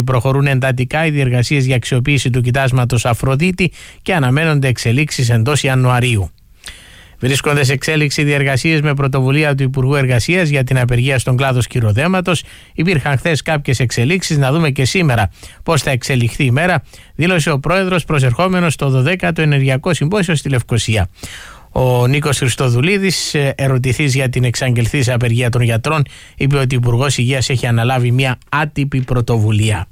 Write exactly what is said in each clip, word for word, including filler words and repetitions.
Προχωρούν εντατικά οι διεργασίες για αξιοποίηση του κοιτάσματος Αφροδίτη και αναμένονται εξελίξεις εντός Ιανουαρίου. Βρίσκονται σε εξέλιξη διεργασίες με πρωτοβουλία του Υπουργού Εργασίας για την απεργία στον κλάδο σκυροδέματος. Υπήρχαν χθες κάποιες εξελίξεις, να δούμε και σήμερα πώς θα εξελιχθεί η μέρα, δήλωσε ο πρόεδρος προσερχόμενος στο δωδέκατο Ενεργειακό Συμπόσιο στη Λευκοσία. Ο Νίκος Χριστοδουλίδης, ερωτηθής για την εξαγγελθής απεργία των γιατρών, είπε ότι ο Υπουργός Υγείας έχει αναλάβει μια άτυπη πρωτοβουλία.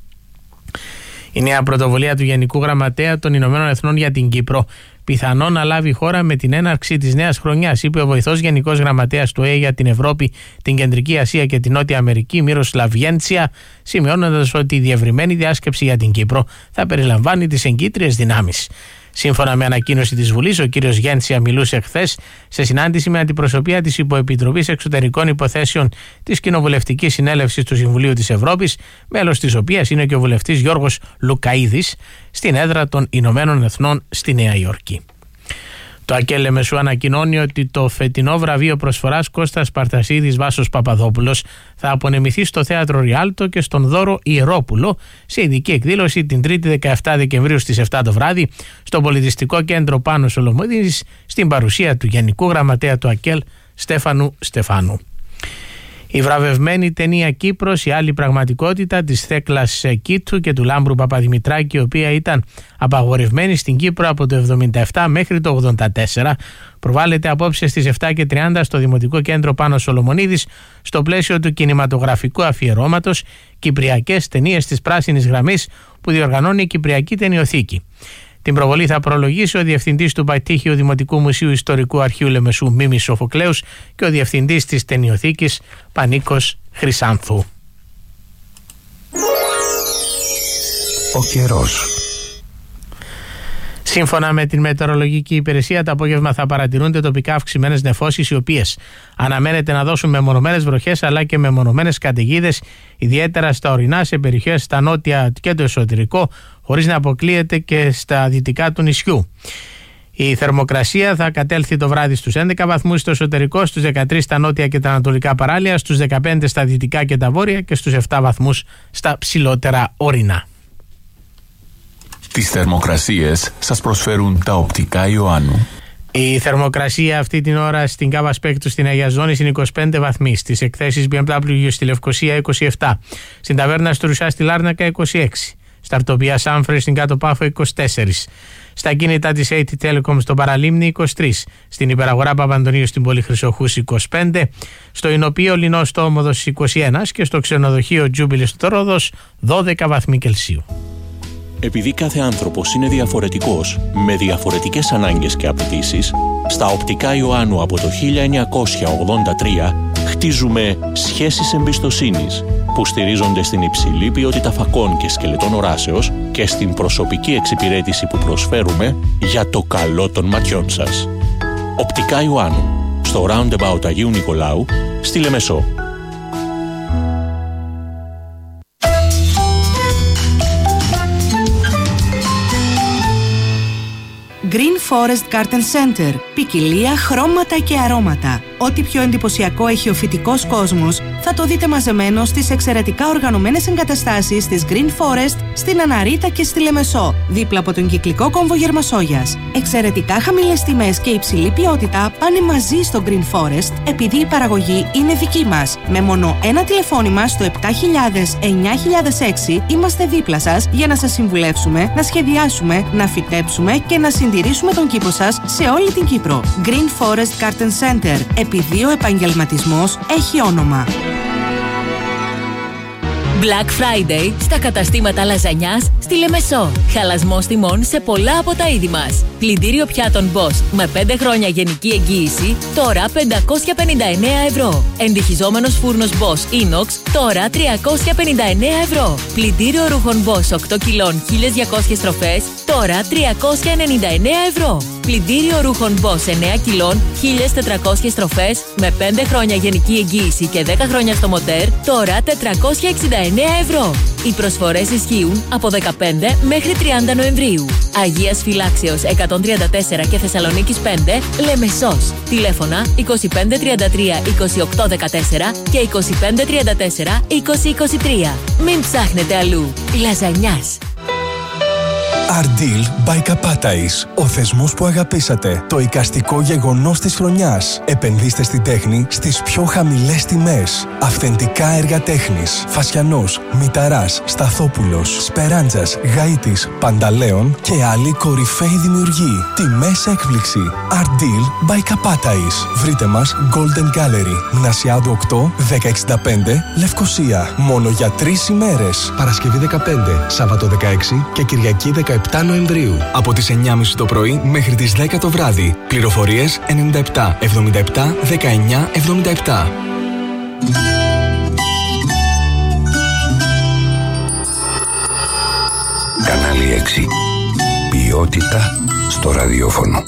Η νέα πρωτοβουλία του Γενικού Γραμματέα των Ηνωμένων Εθνών για την Κύπρο πιθανόν να λάβει χώρα με την έναρξη της νέας χρονιάς, είπε ο βοηθός Γενικός Γραμματέας του ΟΗΕ για την Ευρώπη, την Κεντρική Ασία και την Νότια Αμερική, Μύροσλαβ Γέντσια, σημειώνοντας ότι η διευρυμένη διάσκεψη για την Κύπρο θα περιλαμβάνει τις εγκύτριες δυνάμεις. Σύμφωνα με ανακοίνωση της Βουλής, ο κύριος Γέντσια μιλούσε χθες σε συνάντηση με αντιπροσωπεία της Υποεπιτροπής Εξωτερικών Υποθέσεων της Κοινοβουλευτικής Συνέλευσης του Συμβουλίου της Ευρώπης, μέλος της οποίας είναι και ο βουλευτής Γιώργος Λουκαΐδης, στην έδρα των Ηνωμένων Εθνών στη Νέα Υόρκη. Το ΑΚΕΛ Λεμεσού ανακοινώνει ότι το φετινό βραβείο προσφοράς Κώστας Παρτασίδης Βάσος Παπαδόπουλος θα απονεμηθεί στο Θέατρο Ριάλτο και στον Δώρο Ιερόπουλο σε ειδική εκδήλωση την Τρίτη δεκαεφτά Δεκεμβρίου στις επτά το βράδυ στο Πολιτιστικό Κέντρο Πάνος Σολομονίδης, στην παρουσία του Γενικού Γραμματέα του ΑΚΕΛ Στέφανου Στεφάνου. Η βραβευμένη ταινία Κύπρος, η άλλη πραγματικότητα της Θέκλας Κίτου και του Λάμπρου Παπαδημητράκη, η οποία ήταν απαγορευμένη στην Κύπρο από το εβδομήντα επτά μέχρι το ογδόντα τέσσερα, προβάλλεται απόψε στις επτά και τριάντα στο Δημοτικό Κέντρο Πάνος Σολομονίδης στο πλαίσιο του κινηματογραφικού αφιερώματος Κυπριακές ταινίες της Πράσινης Γραμμής που διοργανώνει η Κυπριακή Ταινιοθήκη. Την προβολή θα προλογίσει ο Διευθυντής του Πατήχιου Δημοτικού Μουσείου Ιστορικού Αρχείου Λεμεσού Μίμης Σοφοκλέους και ο Διευθυντής της Ταινιοθήκης Πανίκος Χρυσάνθου. Ο καιρός. Σύμφωνα με την Μετεωρολογική Υπηρεσία, το απόγευμα θα παρατηρούνται τοπικά αυξημένες νεφώσεις, οι οποίες αναμένεται να δώσουν μεμονωμένες βροχές αλλά και μεμονωμένες καταιγίδες, ιδιαίτερα στα ορεινά, σε περιοχές στα νότια και το εσωτερικό, χωρίς να αποκλείεται και στα δυτικά του νησιού. Η θερμοκρασία θα κατέλθει το βράδυ στους έντεκα βαθμούς στο εσωτερικό, στους δεκατρείς στα νότια και τα ανατολικά παράλια, στους δεκαπέντε στα δυτικά και τα βόρεια και στους επτά βαθμούς στα ψηλότερα ορεινά. Τις θερμοκρασίες σας προσφέρουν τα οπτικά Ιωάννου. Η θερμοκρασία αυτή την ώρα στην Κάβα Σπέκτου στην Αγία Ζώνη είναι είκοσι πέντε βαθμοί, στις εκθέσεις μπι εμ ντάμπλιου στη Λευκοσία είκοσι επτά, στην Ταβέρνα Στουρουσιά στη Λάρνακα είκοσι έξι, στα Αρτοπία Σάμφρε στην Κάτω Πάφο είκοσι τέσσερα, στα κίνητα της έι τι Telecom στο Παραλίμνη είκοσι τρία, στην Υπεραγορά Παπαντονίου στην Πόλη Χρυσοχούς είκοσι πέντε, στο Ινοπείο Λινό στο Όμοδος είκοσι ένα και στο Ξενοδοχείο Τζούμπιλη στο Ρόδος δώδεκα βαθμοί Κελσίου. Επειδή κάθε άνθρωπος είναι διαφορετικός, με διαφορετικές ανάγκες και απαιτήσεις, στα οπτικά Ιωάννου από το χίλια εννιακόσια ογδόντα τρία χτίζουμε σχέσεις εμπιστοσύνης που στηρίζονται στην υψηλή ποιότητα φακών και σκελετών οράσεως και στην προσωπική εξυπηρέτηση που προσφέρουμε για το καλό των ματιών σας. Οπτικά Ιωάννου, στο Roundabout Αγίου Νικολάου, στη Λεμεσό. Green Forest Garden Center. Ποικιλία, χρώματα και αρώματα. Ό,τι πιο εντυπωσιακό έχει ο φυτικός κόσμος θα το δείτε μαζεμένο στις εξαιρετικά οργανωμένες εγκαταστάσεις της Green Forest στην Αναρίτα και στη Λεμεσό, δίπλα από τον κυκλικό κόμβο Γερμασόγιας. Εξαιρετικά χαμηλές τιμές και υψηλή ποιότητα πάνε μαζί στο Green Forest επειδή η παραγωγή είναι δική μας. Με μόνο ένα τηλεφώνημα στο επτά χιλιάδες εννιά χιλιάδες έξι είμαστε δίπλα σας για να σας συμβουλεύσουμε, να σχεδιάσουμε, να φυτέψουμε και να συντηρήσουμε τον κήπο σας σε όλη την Κύπρο. Green Forest Garden Center. Επειδή ο επαγγελματισμός έχει όνομα. Black Friday στα καταστήματα λαζανιάς στη Λεμεσό. Χαλασμός τιμών σε πολλά από τα είδη μας. Πλυντήριο πιάτων Bosch με πέντε χρόνια γενική εγγύηση, τώρα πεντακόσια πενήντα εννέα ευρώ. Εντυχιζόμενος φούρνος Bosch Inox, τώρα τριακόσια πενήντα εννέα ευρώ. Πλυντήριο ρούχων Bosch οκτώ κιλών χίλιες διακόσιες στροφές, τώρα τριακόσια ενενήντα εννέα ευρώ. Πλυντήριο ρούχων Boss εννέα κιλών, χίλιες τετρακόσιες στροφές με πέντε χρόνια γενική εγγύηση και δέκα χρόνια στο μοτέρ, τώρα τετρακόσια εξήντα εννέα ευρώ. Οι προσφορές ισχύουν από δεκαπέντε μέχρι τριάντα Νοεμβρίου. Αγίας Φυλάξεως εκατόν τριάντα τέσσερα και Θεσσαλονίκης πέντε, Λεμεσός. Τηλέφωνα είκοσι πέντε τριάντα τρία είκοσι οκτώ δεκατέσσερα και είκοσι πέντε τριάντα τέσσερα είκοσι είκοσι τρία. Μην ψάχνετε αλλού. Λαζανιάς. Ardil by Kapatais. Ο θεσμός που αγαπήσατε. Το εικαστικό γεγονός της χρονιάς. Επενδύστε στην τέχνη στις πιο χαμηλές τιμές. Αυθεντικά έργα τέχνης. Φασιανός, Μηταράς, Σταθόπουλος, Σπεράντζας, Γαΐτης, Πανταλέων και άλλοι κορυφαίοι δημιουργοί. Τιμές έκπληξη. Ardil by Kapatais. Βρείτε μας Golden Gallery. Μνασιάδου οκτώ, δέκα εξήντα πέντε, Λευκοσία. Μόνο για τρεις ημέρες. Παρασκευή δεκαπέντε, Σάββατο δεκαέξι και Κυριακή δεκαεπτά Νοεμβρίου. Από τις εννιά και μισή το πρωί μέχρι τις δέκα το βράδυ. Πληροφορίες ενενήντα επτά εβδομήντα επτά δεκαεννιά εβδομήντα επτά. Κανάλι έξι. Ποιότητα στο ραδιόφωνο.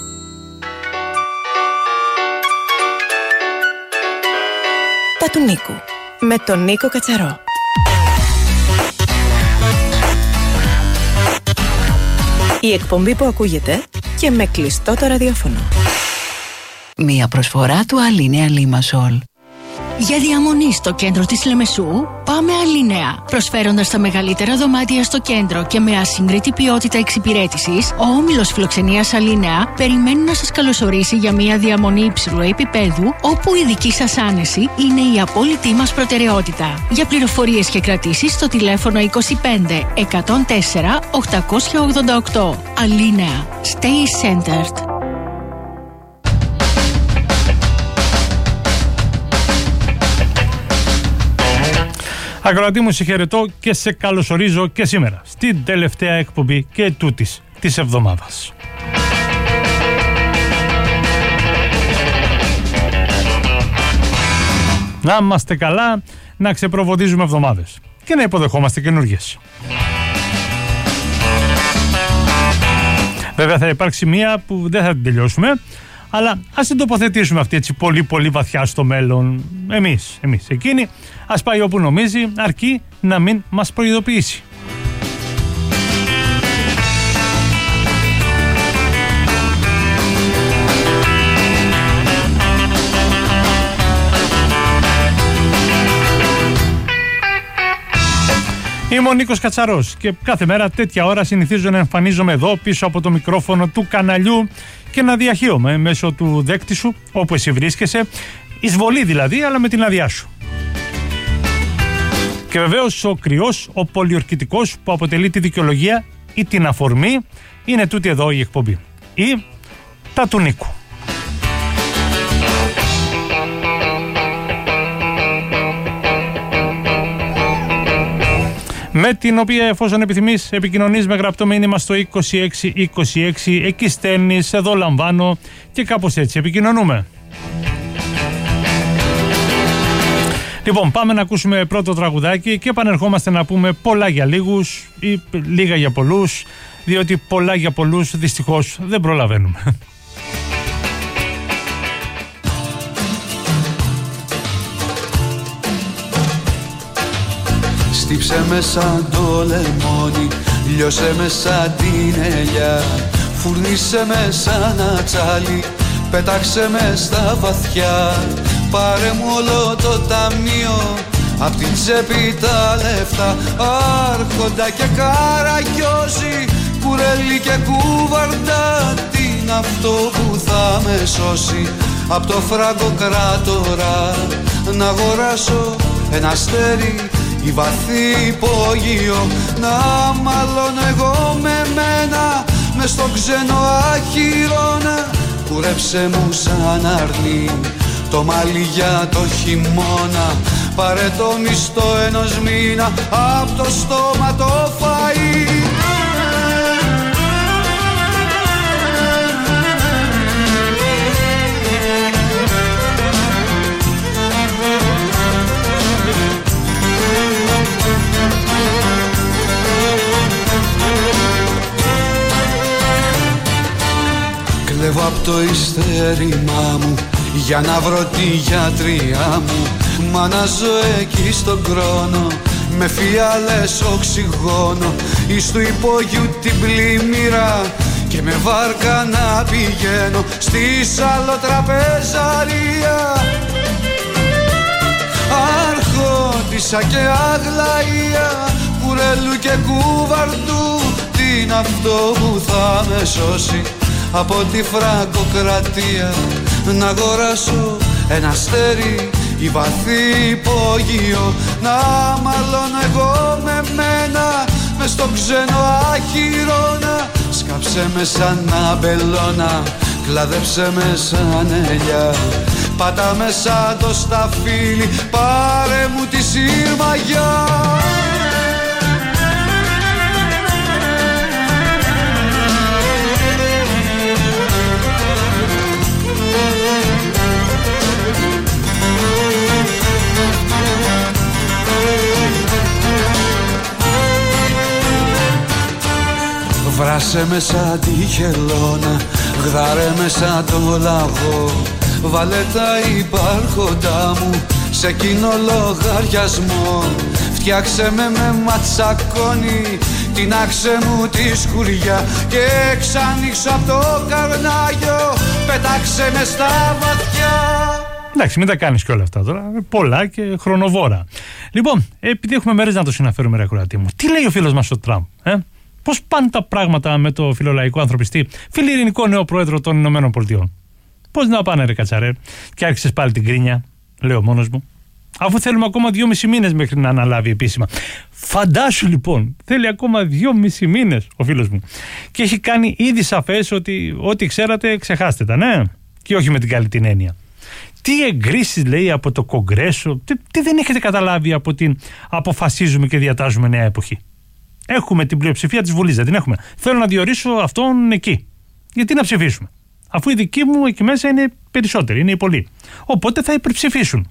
Τα του Νίκου. Με τον Νίκο Κατσαρό. Η εκπομπή που ακούγεται και με κλειστό το ραδιόφωνο. Μία προσφορά του Αλίνεα Λίμασολ. Για διαμονή στο κέντρο της Λεμεσού, πάμε Αλίνεα. Προσφέροντας τα μεγαλύτερα δωμάτια στο κέντρο και με ασύγκριτη ποιότητα εξυπηρέτησης, ο όμιλος φιλοξενίας Αλίνεα περιμένει να σας καλωσορίσει για μια διαμονή υψηλού επίπεδου, όπου η δική σας άνεση είναι η απόλυτη μας προτεραιότητα. Για πληροφορίες και κρατήσεις στο τηλέφωνο είκοσι πέντε εκατόν τέσσερα οκτακόσια ογδόντα οκτώ. Αλίνεα. Stay centered. Ακροατή μου, σε χαιρετώ και σε καλωσορίζω και σήμερα στην τελευταία εκπομπή και τούτης της εβδομάδας. Να είμαστε καλά, να ξεπροβοδίζουμε εβδομάδες και να υποδεχόμαστε καινούργιες. Βέβαια θα υπάρξει μία που δεν θα την τελειώσουμε, αλλά ας την τοποθετήσουμε αυτή έτσι πολύ πολύ βαθιά στο μέλλον. Εμείς, εμείς, εκείνη, ας πάει όπου νομίζει, αρκεί να μην μας προειδοποιήσει. Είμαι ο Νίκος Κατσαρός και κάθε μέρα τέτοια ώρα συνηθίζω να εμφανίζομαι εδώ πίσω από το μικρόφωνο του καναλιού και να διαχείομαι μέσω του δέκτη σου όπου εσύ βρίσκεσαι, εισβολή δηλαδή, αλλά με την άδειά σου. Και βεβαίως ο κρυός, ο πολιορκητικός που αποτελεί τη δικαιολογία ή την αφορμή είναι τούτη εδώ η εκπομπή. Ή τα του Νίκου. Με την οποία, εφόσον επιθυμείς, επικοινωνείς με γραπτό μήνυμα στο είκοσι έξι είκοσι έξι, εκεί στέλνεις, εδώ λαμβάνω και κάπως έτσι επικοινωνούμε. Λοιπόν, πάμε να ακούσουμε πρώτο τραγουδάκι και επανερχόμαστε να πούμε πολλά για λίγους ή λίγα για πολλούς, διότι πολλά για πολλούς δυστυχώς δεν προλαβαίνουμε. Στύψε με σαν το λεμόνι, λιώσε με σαν την ελιά, φουρνίσε με σαν ατσάλι, πέταξε με στα βαθιά. Πάρε μου όλο το ταμείο, απ' την τσέπη τα λεφτά, άρχοντα και καραγκιόζη, κουρέλι και κουβαρντά. Τι είναι αυτό που θα με σώσει απ' το φραγκοκράτορα, να αγοράσω ένα αστέρι ή βαθύ υπόγειο, να μάλλον εγώ με μένα μες στο ξένο αχυρώνα. Κουρέψε μου σαν αρνί το μαλλί για το χειμώνα, πάρε το μισθό ενός μήνα απ' το στόμα το φαΐ. απ' το ιστέρημά μου για να βρω τη γιατριά μου. Μα να ζω εκεί στον χρόνο με φιάλες οξυγόνο εις του υπόγειου την πλημμύρα και με βάρκα να πηγαίνω στη σαλοτραπεζαρία. Αρχόντισσα και Αγλαία, Κουρέλου και Κουβαρντού, τι είναι αυτό που θα με σώσει από τη Φραγκοκρατία? Να αγοράσω ένα αστέρι ή βαθύ υπόγειο, να μαλώνω εγώ με μένα μες στο ξένο αχυρώνα. Σκάψε με σαν αμπελώνα, κλαδέψε με σαν ελιά, πάτα με σαν το σταφύλι, πάρε μου τη σύρμαγιά. Βράσε με σαν τη χελώνα, γδάρε με σαν το λαγό, βάλε τα υπάρχοντά μου σε κοινό λογαριασμό. Φτιάξε με με ματσακόνι, τινάξε μου τη σκουριά και ξανοίξω απ' το καρνάγιο, πετάξε με στα βαθιά. Εντάξει, μην τα κάνεις και όλα αυτά τώρα. Πολλά και χρονοβόρα. Λοιπόν, επειδή έχουμε μέρες να το συναφέρουμε, ρε ακροατή μου, τι λέει ο φίλος μας ο Τραμπ, ε? Πώς πάνε τα πράγματα με το φιλολαϊκό ανθρωπιστή, φιλιρινικό νέο πρόεδρο των Ηνωμένων Πολιτειών? Πώς να πάνε, ρε Κατσαρέ? Και άρχισες πάλι την κρίνια, λέω μόνος μου. Αφού θέλουμε ακόμα δυόμισι μήνες μέχρι να αναλάβει επίσημα. Φαντάσου λοιπόν, θέλει ακόμα δυόμισι μήνες ο φίλος μου. Και έχει κάνει ήδη σαφές ότι ό,τι ξέρατε ξεχάστε τα, ναι. Και όχι με την καλή την έννοια. Τι εγκρίσεις λέει από το Κογκρέσο, τι, τι δεν έχετε καταλάβει από την αποφασίζουμε και διατάζουμε νέα εποχή? Έχουμε την πλειοψηφία της Βουλής, δεν την έχουμε? Θέλω να διορίσω αυτόν εκεί. Γιατί να ψηφίσουμε? Αφού οι δικοί μου εκεί μέσα είναι περισσότεροι, είναι οι πολλοί. Οπότε θα υπερψηφίσουν.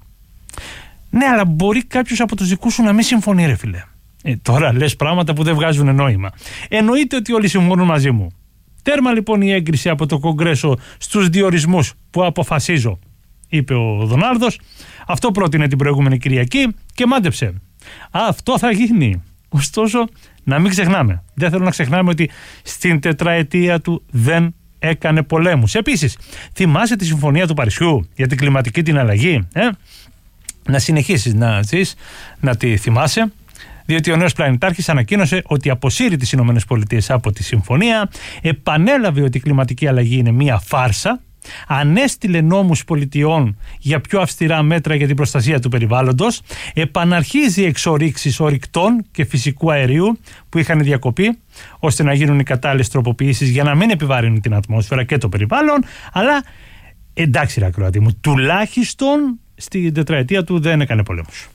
Ναι, αλλά μπορεί κάποιος από τους δικούς σου να μην συμφωνεί, ρε φίλε. Ε, τώρα λες πράγματα που δεν βγάζουν νόημα. Εννοείται ότι όλοι συμφωνούν μαζί μου. Τέρμα λοιπόν η έγκριση από το Κογκρέσο στους διορισμούς που αποφασίζω, είπε ο Δονάλδος. Αυτό πρότεινε την προηγούμενη Κυριακή και μάντεψε. Αυτό θα γίνει. Ωστόσο, να μην ξεχνάμε. Δεν θέλω να ξεχνάμε ότι στην τετραετία του δεν έκανε πολέμους. Επίσης, θυμάσαι τη Συμφωνία του Παρισιού για την κλιματική την αλλαγή? Ε? Να συνεχίσεις να ζεις, να τη θυμάσαι, διότι ο νέος πλανητάρχης ανακοίνωσε ότι αποσύρει τις Ηνωμένες Πολιτείες από τη συμφωνία, επανέλαβε ότι η κλιματική αλλαγή είναι μία φάρσα, ανέστειλε νόμους πολιτιών για πιο αυστηρά μέτρα για την προστασία του περιβάλλοντος, επαναρχίζει εξορίξεις ορυκτών και φυσικού αερίου που είχαν διακοπεί, ώστε να γίνουν οι κατάλληλες τροποποιήσεις για να μην επιβαρύνουν την ατμόσφαιρα και το περιβάλλον. Αλλά εντάξει, ρε ακροατή μου, τουλάχιστον στην τετραετία του δεν έκανε πολέμους.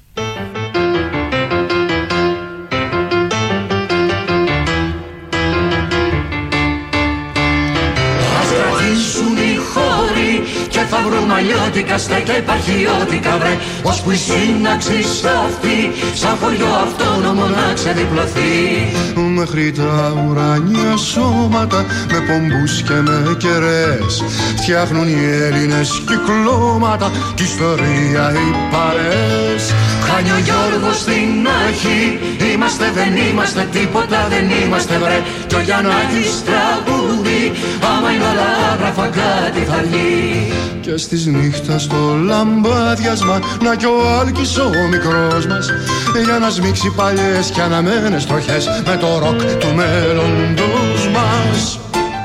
Και θα βρούμε αλλιώτικα στέκια υπαρχιώτικα βρε, ώσπου η σύναξη σταθεί σαν χωριό αυτόνομο να ξεδιπλωθεί. Μέχρι τα ουρανιά σώματα με πομπούς και με κεραίες φτιάχνουν οι Έλληνες κυκλώματα κι ιστορία οι παρέες. Χάνει ο Γιώργος στην αρχή, είμαστε δεν είμαστε τίποτα δεν είμαστε βρε, κι ο Γιαννάκης τραγούδι, άμα είναι όλα άγραφα κάτι θα λύει. Και στις νύχτα στο λαμπάδιασμα να κι ο Άλκης ο μικρός μας, για να σμίξει παλιές κι αναμένες τροχές με το ροκ του μέλλοντος μας.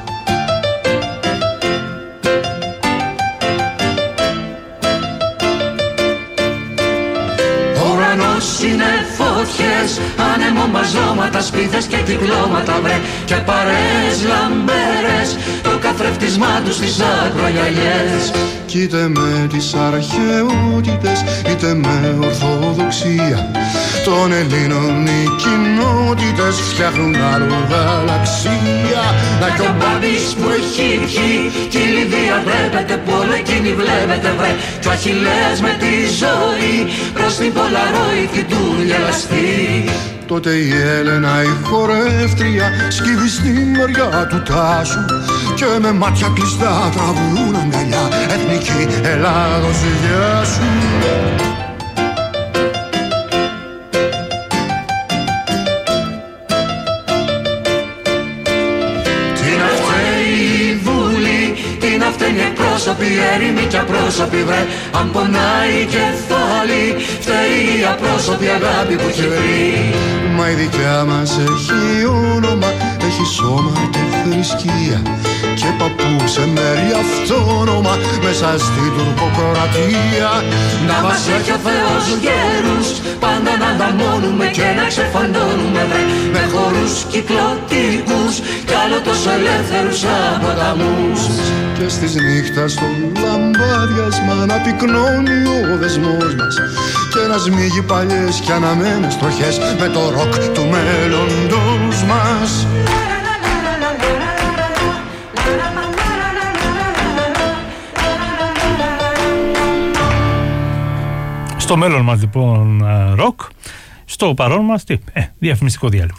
Είναι φωτιές, άνεμο μπαζώματα, σπίθες και κυκλώματα βρε, και παρέες λαμπέρες, το καθρεφτισμά τους στις ακρογιαλιές. Κι είτε με τις αρχαιότητες, είτε με ορθοδοξία των Ελλήνων οι κοινότητες φτιάχνουν άλλο γαλαξία. Να κι ο Μπάμπης που έχει βγει, κι η Λιδία βλέπετε που όλο εκείνη βλέπετε βρε, κι ο Αχιλλέας με τη ζωή προς την Πολαρόιδη του γελαστή. Τότε η Έλενα η χορεύτρια σκύβει στη μεριά του Τάσου κι και με μάτια κλειστά τραβούν αγκαλιά. Εθνική Ελλάδος, γεια σου. Φταίνει εκπρόσωποι, έρημοι κι απρόσωποι βρε. Αν πονάει κεφάλι, φταίει η απρόσωπη αγάπη που έχει βρει. Μα η δικιά μας έχει όνομα, έχει σώμα και θρησκεία και παππού σε μέρη αυτόνομα μέσα στην τουρκοκρατία. Να μας έχει ο Θεός γέρους, πάντα να ανταμώνουμε και να ξεφαντώνουμε βρε. Με χορούς κυκλωτικούς κι άλλο τόσο ελεύθερους αποταμούς. Και στις νύχτας στο λαμπάδιασμα να πυκνώνει ο δεσμός μας και να σμίγει παλιές κι αναμένες τροχές με το ροκ του μέλλοντος μας. Στο μέλλον μας λοιπόν ροκ, στο παρόν μας τι, ε, διαφημιστικό διάλειμμα.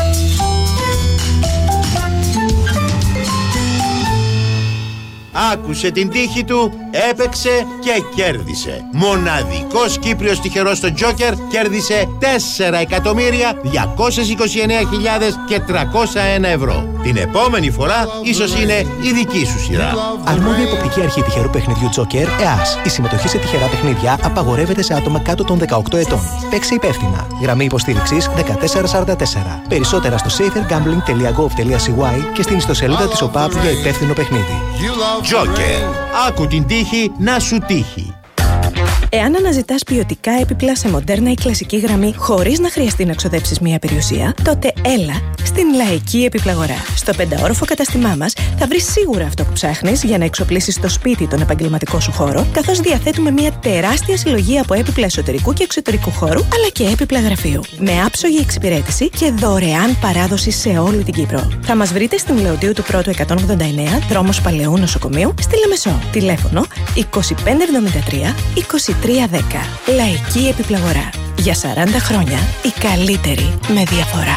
Άκουσε την τύχη του, έπαιξε και κέρδισε. Μοναδικός Κύπριος τυχερός στο Τζόκερ κέρδισε τέσσερα εκατομμύρια διακόσιες είκοσι εννέα χιλιάδες και τριακόσια ένα ευρώ. Την επόμενη φορά ίσως είναι η δική σου σειρά. Αρμόδια Εποπτική Αρχή Τυχερού Παιχνιδιού Τζόκερ, ΕΑΣ. Η συμμετοχή σε τυχερά παιχνίδια απαγορεύεται σε άτομα κάτω των δεκαοκτώ ετών. Παίξε υπεύθυνα. Γραμμή υποστήριξης δεκατέσσερα σαράντα τέσσερα. Περισσότερα στο safer gambling τελεία gov τελεία c y και στην ιστοσελίδα της ΟΠΑΠ για υπεύθυνο παιχνίδι. Τζόκερ. Άκου την τύχη να σου τύχει. Εάν αναζητάς ποιοτικά έπιπλα σε μοντέρνα ή κλασική γραμμή χωρίς να χρειαστεί να ξοδέψεις μία περιουσία, τότε έλα στην Λαϊκή Επιπλαγορά. Στο πενταόροφο καταστημά μας θα βρεις σίγουρα αυτό που ψάχνεις για να εξοπλίσεις το σπίτι, τον επαγγελματικό σου χώρο, καθώς διαθέτουμε μία τεράστια συλλογή από έπιπλα εσωτερικού και εξωτερικού χώρου, αλλά και έπιπλα γραφείου. Με άψογη εξυπηρέτηση και δωρεάν παράδοση σε όλη την Κύπρο. Θα μας βρείτε στην Λεωτίου του Πρώτου εκατόν ογδόντα εννέα, δρόμος Παλαιού Νοσοκομείου, στη Λεμεσό. Τηλέφωνο είκοσι πέντε εβδομήντα τρία είκοσι τρία δέκα. Λαϊκή Επιπλαγορά. Για σαράντα χρόνια η καλύτερη με διαφορά.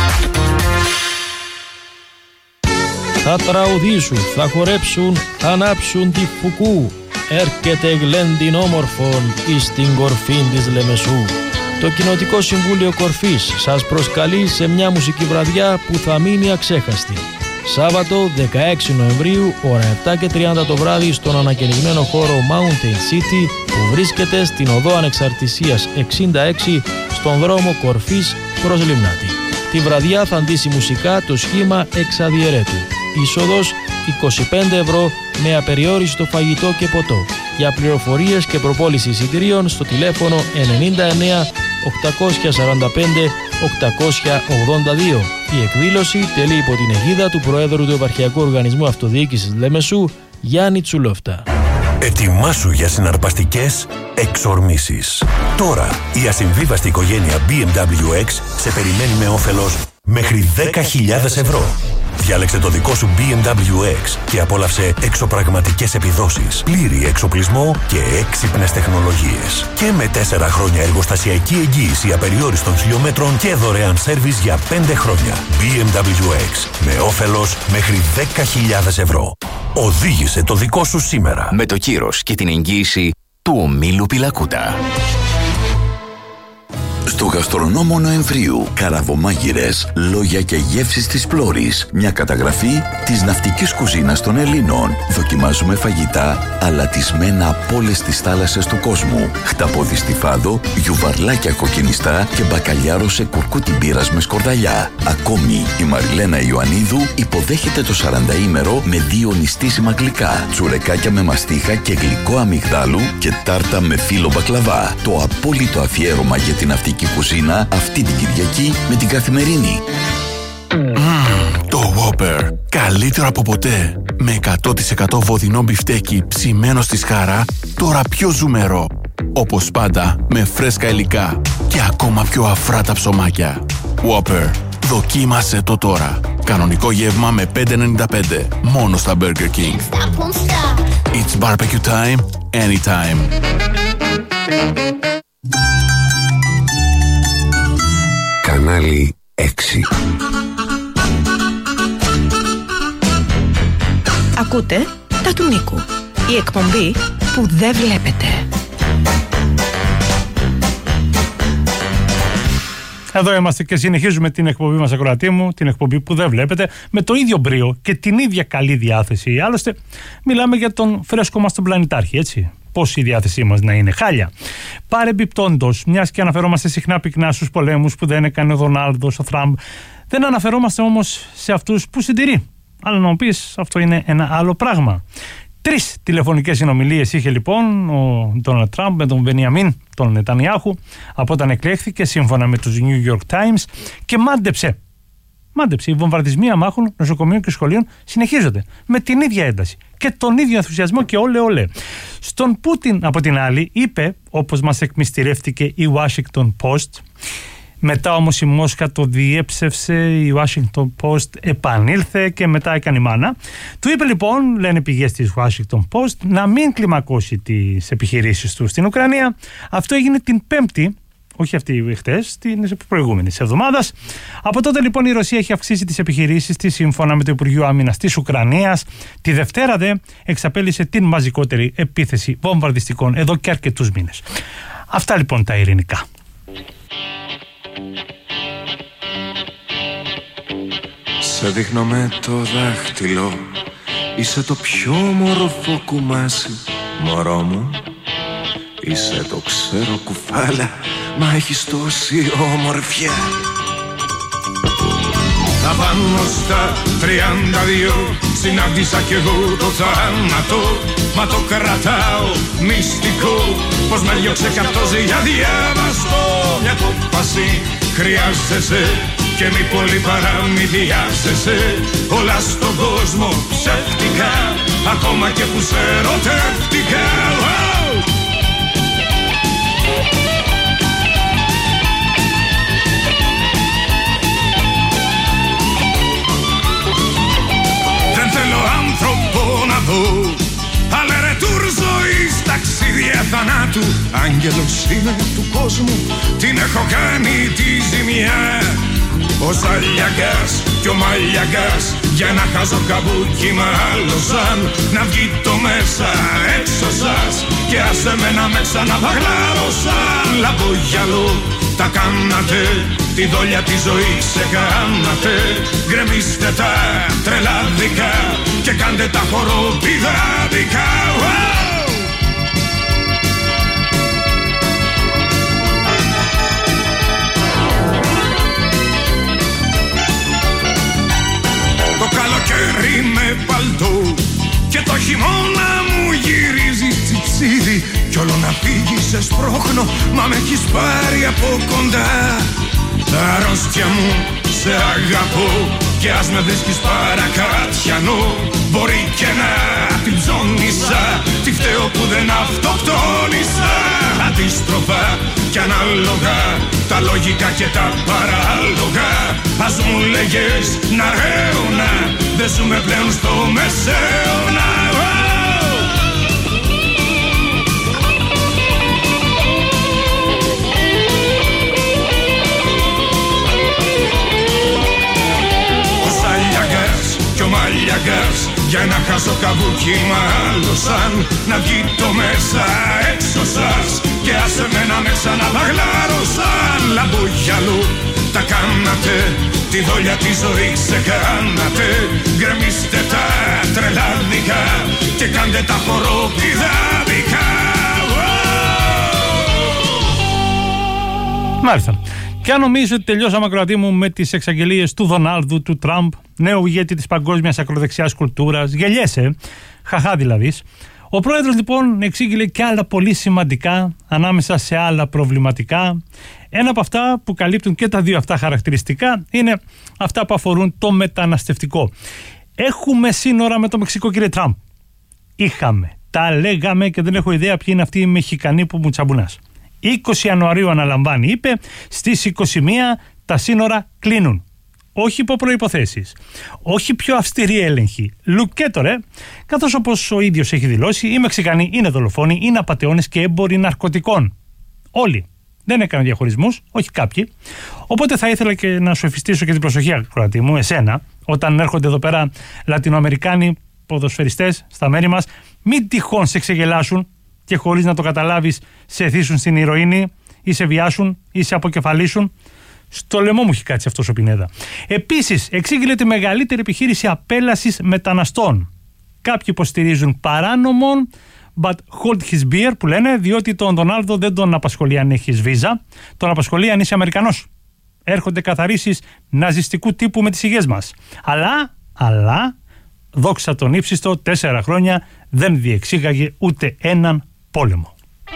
Θα τραγουδήσουν, θα χορέψουν, θα ανάψουν τη φουκού. Έρχεται γλέντιν όμορφον εις την κορφή της Λεμεσού. Το Κοινοτικό Συμβούλιο Κορφής σας προσκαλεί σε μια μουσική βραδιά που θα μείνει αξέχαστη. Σάββατο δεκαέξι Νοεμβρίου, ώρα επτά και τριάντα το βράδυ, στον ανακαινιγμένο χώρο Mountain City που βρίσκεται στην οδό Ανεξαρτησίας εξήντα έξι στον δρόμο Κορφής προς Λιμνάτη. Τη βραδιά θα αντίσει μουσικά το σχήμα Εξαδιαιρέτου. Είσοδος είκοσι πέντε ευρώ με απεριόριστο φαγητό και ποτό. Για πληροφορίες και προπόληση εισιτηρίων στο τηλέφωνο ενενήντα εννέα οκτακόσια σαράντα πέντε οκτακόσια ογδόντα δύο. Η εκδήλωση τελεί υπό την αιγίδα του Προέδρου του Επαρχιακού Οργανισμού Αυτοδιοίκησης Λεμεσού, Γιάννη Τσουλόφτα. Ετοιμάσου για συναρπαστικές εξορμήσεις. Τώρα η ασυμβίβαστη οικογένεια μπι εμ ντάμπλιου X σε περιμένει με όφελος μέχρι δέκα χιλιάδες ευρώ. Διάλεξε το δικό σου μπι εμ ντάμπλιου X και απόλαυσε εξωπραγματικές επιδόσεις, πλήρη εξοπλισμό και έξυπνες τεχνολογίες. Και με τέσσερα χρόνια εργοστασιακή εγγύηση απεριόριστων χιλιόμετρων και δωρεάν σέρβις για πέντε χρόνια. μπι εμ ντάμπλιου X με όφελος μέχρι δέκα χιλιάδες ευρώ. Οδήγησε το δικό σου σήμερα. Με το κύρος και την εγγύηση του ομίλου Πιλακούτα. Στο γαστρονόμο Νοεμβρίου, καραβομάγειρες, λόγια και γεύσεις της Πλώρης. Μια καταγραφή της ναυτικής κουζίνας των Ελλήνων. Δοκιμάζουμε φαγητά αλατισμένα από όλες τις θάλασσες του κόσμου. Χταπόδι στη Φάδο, γιουβαρλάκια κοκκινιστά και μπακαλιάρο σε κουρκούτι μπύρας με σκορδαλιά. Ακόμη, η Μαριλένα Ιωαννίδου υποδέχεται το σαρανταήμερο με δύο νηστίσιμα γλυκά. Τσουρεκάκια με μαστίχα και γλυκό αμυγδάλου και τάρτα με φύλλο μπακλαβά. Το απόλυτο αφιέρωμα για την ναυτική κουζίνα αυτή την Κυριακή με την Καθημερινή. Mm, το Whopper. Καλύτερο από ποτέ. Με εκατό τοις εκατό βοδινό μπιφτέκι ψημένο στη σχάρα, τώρα πιο ζουμερό. Όπως πάντα, με φρέσκα υλικά και ακόμα πιο αφρά τα ψωμάκια. Whopper. Δοκίμασε το τώρα. Κανονικό γεύμα με πέντε ενενήντα πέντε. Μόνο στα Burger King. It's barbecue time, anytime. Κανάλι έξι. Ακούτε τα του Νίκου. Η εκπομπή που δεν βλέπετε. Εδώ είμαστε και συνεχίζουμε την εκπομπή μας, ακροατή μου, την εκπομπή που δεν βλέπετε, με το ίδιο μπρίο και την ίδια καλή διάθεση. Άλλωστε, μιλάμε για τον φρέσκο μας τον πλανητάρχη, έτσι. Πώς η διάθεσή μας να είναι χάλια. Παρεμπιπτόντως, μιας και αναφερόμαστε συχνά πυκνά στους πολέμους που δεν έκανε ο Δονάλντος, ο Τραμπ, δεν αναφερόμαστε όμως σε αυτούς που συντηρεί. Αλλά να μου πεις, αυτό είναι ένα άλλο πράγμα. Τρεις τηλεφωνικές συνομιλίες είχε λοιπόν ο Ντόναλντ Τραμπ με τον Μπενιαμίν, τον Νετανιάχου, από όταν εκλέχθηκε σύμφωνα με τους New York Times, και μάντεψε. Μάντεψε. Οι βομβαρδισμοί αμάχων, νοσοκομείων και σχολείων συνεχίζονται με την ίδια ένταση και τον ίδιο ενθουσιασμό και όλε όλε. Στον Πούτιν, από την άλλη, είπε, όπως μας εκμυστηρεύτηκε η Washington Post, μετά όμως η Μόσχα το διέψευσε, η Washington Post επανήλθε και μετά έκανε η μάνα. Του είπε λοιπόν, λένε πηγές της Washington Post, να μην κλιμακώσει τις επιχειρήσεις του στην Ουκρανία. Αυτό έγινε την Πέμπτη, όχι αυτή χτες, την προηγούμενη εβδομάδα. Από τότε λοιπόν η Ρωσία έχει αυξήσει τις επιχειρήσεις της σύμφωνα με το Υπουργείο Άμυνας της Ουκρανίας. Τη Δευτέρα δε εξαπέλυσε την μαζικότερη επίθεση βομβαρδιστικών εδώ και αρκετούς μήνες. Αυτά λοιπόν τα ειρηνικά. Σε δείχνω με το δάχτυλο, είσαι το πιο όμορφο κουμάσι, μωρό μου. Είσαι το ξέρω κουφάλα, μα έχεις τόση ομορφιά. Τα πάνω στα τριάντα δύο συνάντησα κι εγώ το θάνατο, μα το κρατάω μυστικό, πως με διώξε κι αυτός για διάβαστο. Μια κόπαση χρειάζεσαι και μη πολύ παραμυθιάζεσαι. Όλα στον κόσμο ψεύτικα, ακόμα και που σε ερωτεύτηκα. Δεν θέλω άνθρωπο να δω, αλλά ρετούρ ζωής, ταξίδια θανάτου. Άγγελος είμαι του κόσμου, την έχω κάνει τη ζημιά. Ο Σαλιαγκάς κι ο Μαλιαγκάς για ένα χάζο καμπούκι μάλωσαν. Να βγει το μέσα έξω σας και άσε με να με ξαναβαγλάρωσαν. Λαμπογιαλό τα κάνατε, τη δόλια τη ζωή σε κάνατε. Γκρεμίστε τα τρελάδικα και κάντε τα χοροπηδάδικα. Το καλοκαίρι με παλτό και το χειμώνα μου γυρίζει τσιτσίδι. Κι όλο να φύγει σε σπρώχνω, μα με έχεις πάρει από κοντά. Τα αρρώστια μου σε αγαπώ και ας με βρίσκεις παρακάτιανο. Μπορεί και να την ψώνισα, τι φταίω που δεν αυτοκτόνησα. Αντίστροφα κι ανάλογα, τα λογικά και τα παράλογα. Ας μου λέγες να ρέωνα, δεν ζούμε πλέον στο μεσαίωνα. Κι ο Μαλιαγκάς για ένα χάσο καβούκι μάλωσαν. Να βγει το μέσα έξω σας και άσε με να με ξαναβαγλάρωσαν. Λαμπογιαλού τα κάνατε, τη δόλια τη ζωή ξεκάνατε. Γκρεμίστε τα τρελάδικα και κάντε τα χοροπηδάδικα. Μάλιστα. Και αν νομίζω ότι τελειώσαμε, ακροατή μου, με τις εξαγγελίες του Δονάλδου, του Τραμπ, νέου ηγέτη της παγκόσμιας ακροδεξιάς κουλτούρας, γελιέσαι, χαχά δηλαδή. Ο πρόεδρος λοιπόν εξήγηλε και άλλα πολύ σημαντικά ανάμεσα σε άλλα προβληματικά. Ένα από αυτά που καλύπτουν και τα δύο αυτά χαρακτηριστικά είναι αυτά που αφορούν το μεταναστευτικό. Έχουμε σύνορα με το Μεξικό, κύριε Τραμπ. Είχαμε. Τα λέγαμε και δεν έχω ιδέα ποιοι είναι αυτοί οι Μεξικανοί που μου τσαμπουνάς. είκοσι Ιανουαρίου αναλαμβάνει, είπε, στις είκοσι μία τα σύνορα κλείνουν. Όχι υπό προϋποθέσεις, όχι πιο αυστηρή έλεγχη. Λουκέτο ρε, καθώς όπως ο ίδιος έχει δηλώσει, οι Μεξικανοί είναι δολοφόνοι, είναι απατεώνες και έμποροι ναρκωτικών. Όλοι. Δεν έκαναν διαχωρισμούς, όχι κάποιοι. Οπότε θα ήθελα και να σου εφιστήσω και την προσοχή, ακροατή μου, εσένα, όταν έρχονται εδώ πέρα Λατινοαμερικάνοι ποδοσφαιριστές στα μέρη μας, μην τυχόν σε ξεγελάσουν και χωρίς να το καταλάβεις σε θύσουν στην ηρωίνη ή σε βιάσουν ή σε αποκεφαλίσουν. Στο λαιμό μου έχει κάτσει αυτός ο Πινέδα. Επίσης, εξήγηλε τη μεγαλύτερη επιχείρηση απέλασης μεταναστών. Κάποιοι υποστηρίζουν παράνομον, but hold his beer, που λένε, διότι τον Ρονάλντο δεν τον απασχολεί αν έχεις βίζα, τον απασχολεί αν είσαι Αμερικανός. Έρχονται καθαρίσεις ναζιστικού τύπου με τις υγιές μας. Αλλά, αλλά, δόξα τον ύψιστο, τέσσερα χρόνια δεν διεξήγαγε ούτε έναν πόλεμο.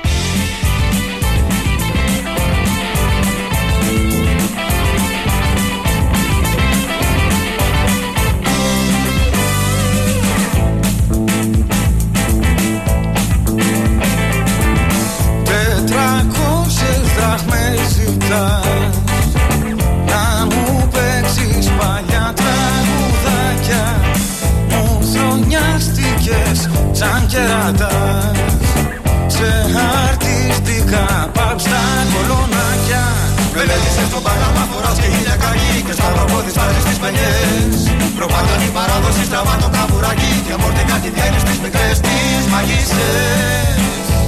Να μου παίξεις παλιά τραγουδάκια, μου θρονιάστηκες σαν κερατάς, σε αρτιστικά παπ στα κολονάκια. Μελέτησες τον πάγαμα, φοράς και χίλια καγί και στα ροπόδι στάζεις τις πενιές. Προπάτα την παράδοση, στραβά το καβουράκι και μορτικά τη βγαίνεις τις μικρές τις μαγισσές.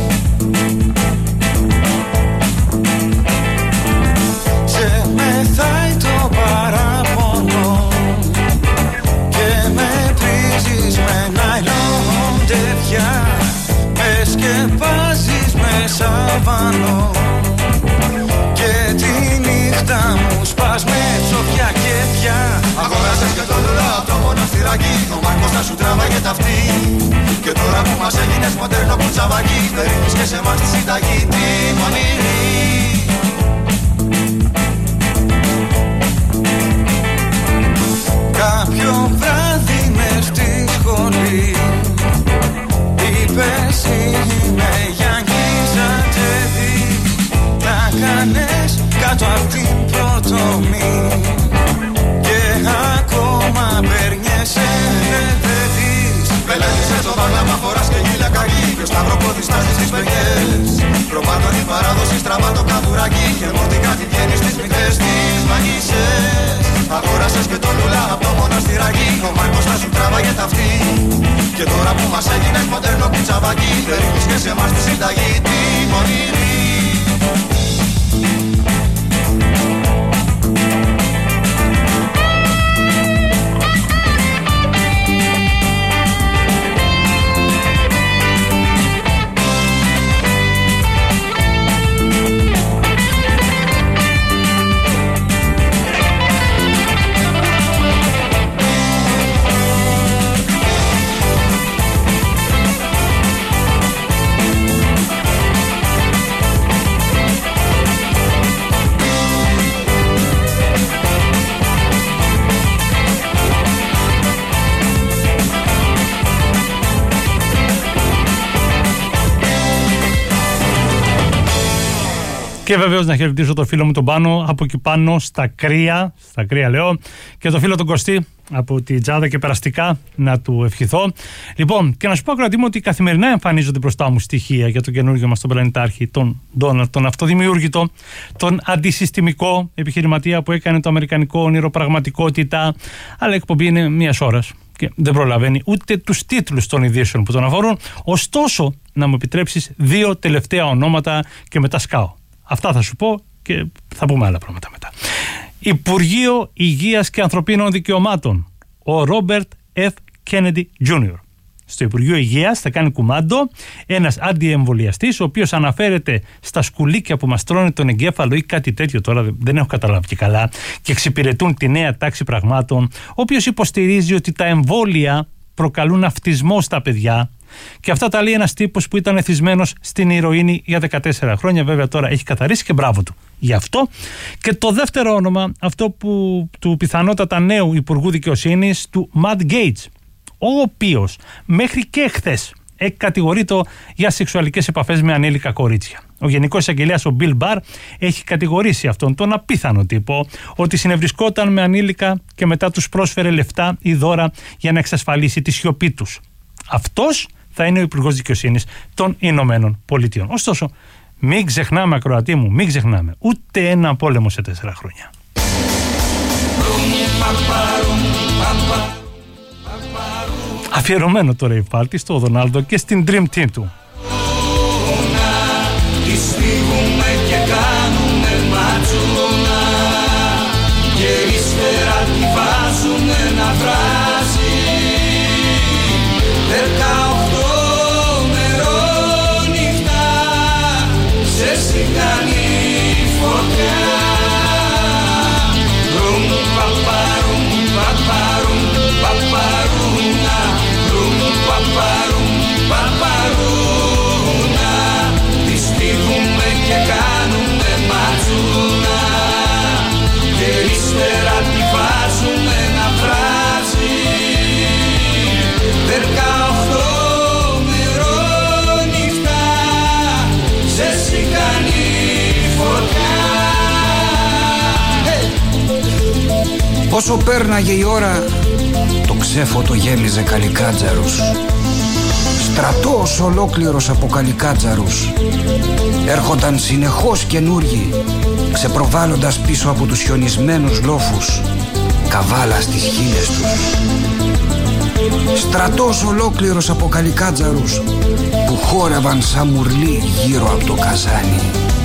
Σε μεθάει το παράπονο και με πρίζεις με νάιλον τεφιά, με σκεπάζεις με σαβανό και τη νύχτα μου σπάς με ψοφιά και πια. Αγοράσες και το λουλά από το μοναστηράκι, ο Μάρκος θα σου τράβαγε ταυτί και τώρα που μας έγινες μοντέρνο κουτσαβάκι, περίμεις και σε μας τη συνταγή τη μονήρη. Κάποιο βράδυ μες στη σχολή είπες είμαι Γιάννησα Τζεδί, τα κάνες κάτω απ' την πρωτομή και ακόμα περνιέσαι δεν δεις. Πελάτησες το βάγλαμα, φοράς και γύλα καγί και ο σταυροπόδι στάζεις τις πενιές. Προπάτω την παράδοση, στραβά το καβουράκι και μορτικά τη βγαίνεις τις μικρές τις μαγισσές. Αγόρασες και το λουλά από το μοναστηράκι, ο Μάρκος θα σου τράβαγε ταυτί και τώρα που μας έγινες μοντέρνο κουτσαβάκι, περίμεις και σε εμάς τη συνταγή τη μονήρη. Και βεβαίως να χαιρετήσω το φίλο μου τον Πάνο από εκεί πάνω στα κρύα, στα κρύα λέω, και το φίλο τον Κωστή από τη Τζάδα και περαστικά να του ευχηθώ. Λοιπόν, και να σου πω ακροατή μου ότι καθημερινά εμφανίζονται μπροστά μου στοιχεία για το καινούργιο μας τον πλανητάρχη, τον Ντόναλντ, τον αυτοδημιούργητο, τον αντισυστημικό επιχειρηματία που έκανε το αμερικανικό όνειρο πραγματικότητα, αλλά η εκπομπή είναι μιας ώρας και δεν προλαβαίνει ούτε τους τίτλους των ειδήσεων που τον αφορούν. Ωστόσο, να μου επιτρέψεις δύο τελευταία ονόματα και μετά σκάω. Αυτά θα σου πω και θα πούμε άλλα πράγματα μετά. Υπουργείο Υγείας και Ανθρωπίνων Δικαιωμάτων. Ο Ρόμπερτ Εφ Κέννεντι Τζούνιορ. Στο Υπουργείο Υγείας θα κάνει κουμάντο ένας αντιεμβολιαστής, ο οποίος αναφέρεται στα σκουλίκια που μας τρώνε τον εγκέφαλο ή κάτι τέτοιο, τώρα δεν έχω καταλάβει και καλά, και εξυπηρετούν τη νέα τάξη πραγμάτων, ο οποίος υποστηρίζει ότι τα εμβόλια προκαλούν αυτισμό στα παιδιά. Και αυτά τα λέει ένας τύπος που ήταν εθισμένος στην ηρωίνη για δεκατέσσερα χρόνια. Βέβαια τώρα έχει καθαρίσει και μπράβο του γι' αυτό. Και το δεύτερο όνομα, αυτό που, του πιθανότατα νέου Υπουργού Δικαιοσύνης, του Ματ Γκέιτς, ο οποίος μέχρι και χθες εκκατηγορείται για σεξουαλικές επαφές με ανήλικα κορίτσια. Ο Γενικός Εισαγγελέας, ο Μπιλ Μπαρ, έχει κατηγορήσει αυτόν τον απίθανο τύπο ότι συνευρισκόταν με ανήλικα και μετά τους πρόσφερε λεφτά ή δώρα για να εξασφαλίσει τη σιωπή τους. Αυτός θα είναι ο Υπουργός Δικαιοσύνης των Ηνωμένων Πολιτειών. Ωστόσο, μην ξεχνάμε, ακροατή μου, μην ξεχνάμε ούτε ένα πόλεμο σε τέσσερα χρόνια. Αφιερωμένο τώρα η Φάλτη στο Ρονάλντο και στην Dream Team του. Τη στίγουμε και κάνουμε ματσούνα και ύστερα τη βάζουμε να βράζει. Δεκαοχτώ μερόνυχτα σε σιγανή φωτιά. Ρουμ παπαρουμ παπαρουμ παπαρούνα. Ρουμ παπαρουμ παπαρούνα. Τη στίγουμε και κάνουμε ματσούνα και ύστερα τη βάζουμε να βράζει. Δεκαοχτώ μερόνυχτα σε σιγανή φωτιά. Όσο πέρναγε η ώρα, το ξέφωτο γέμιζε καλικάτζαρους. Στρατός ολόκληρος από καλικάτζαρους. Έρχονταν συνεχώς καινούργοι, ξεπροβάλλοντας πίσω από τους χιονισμένους λόφους καβάλα στις χείλες τους. Στρατός ολόκληρος από καλικάτζαρους που χόρευαν σαν μουρλί γύρω από το καζάνι.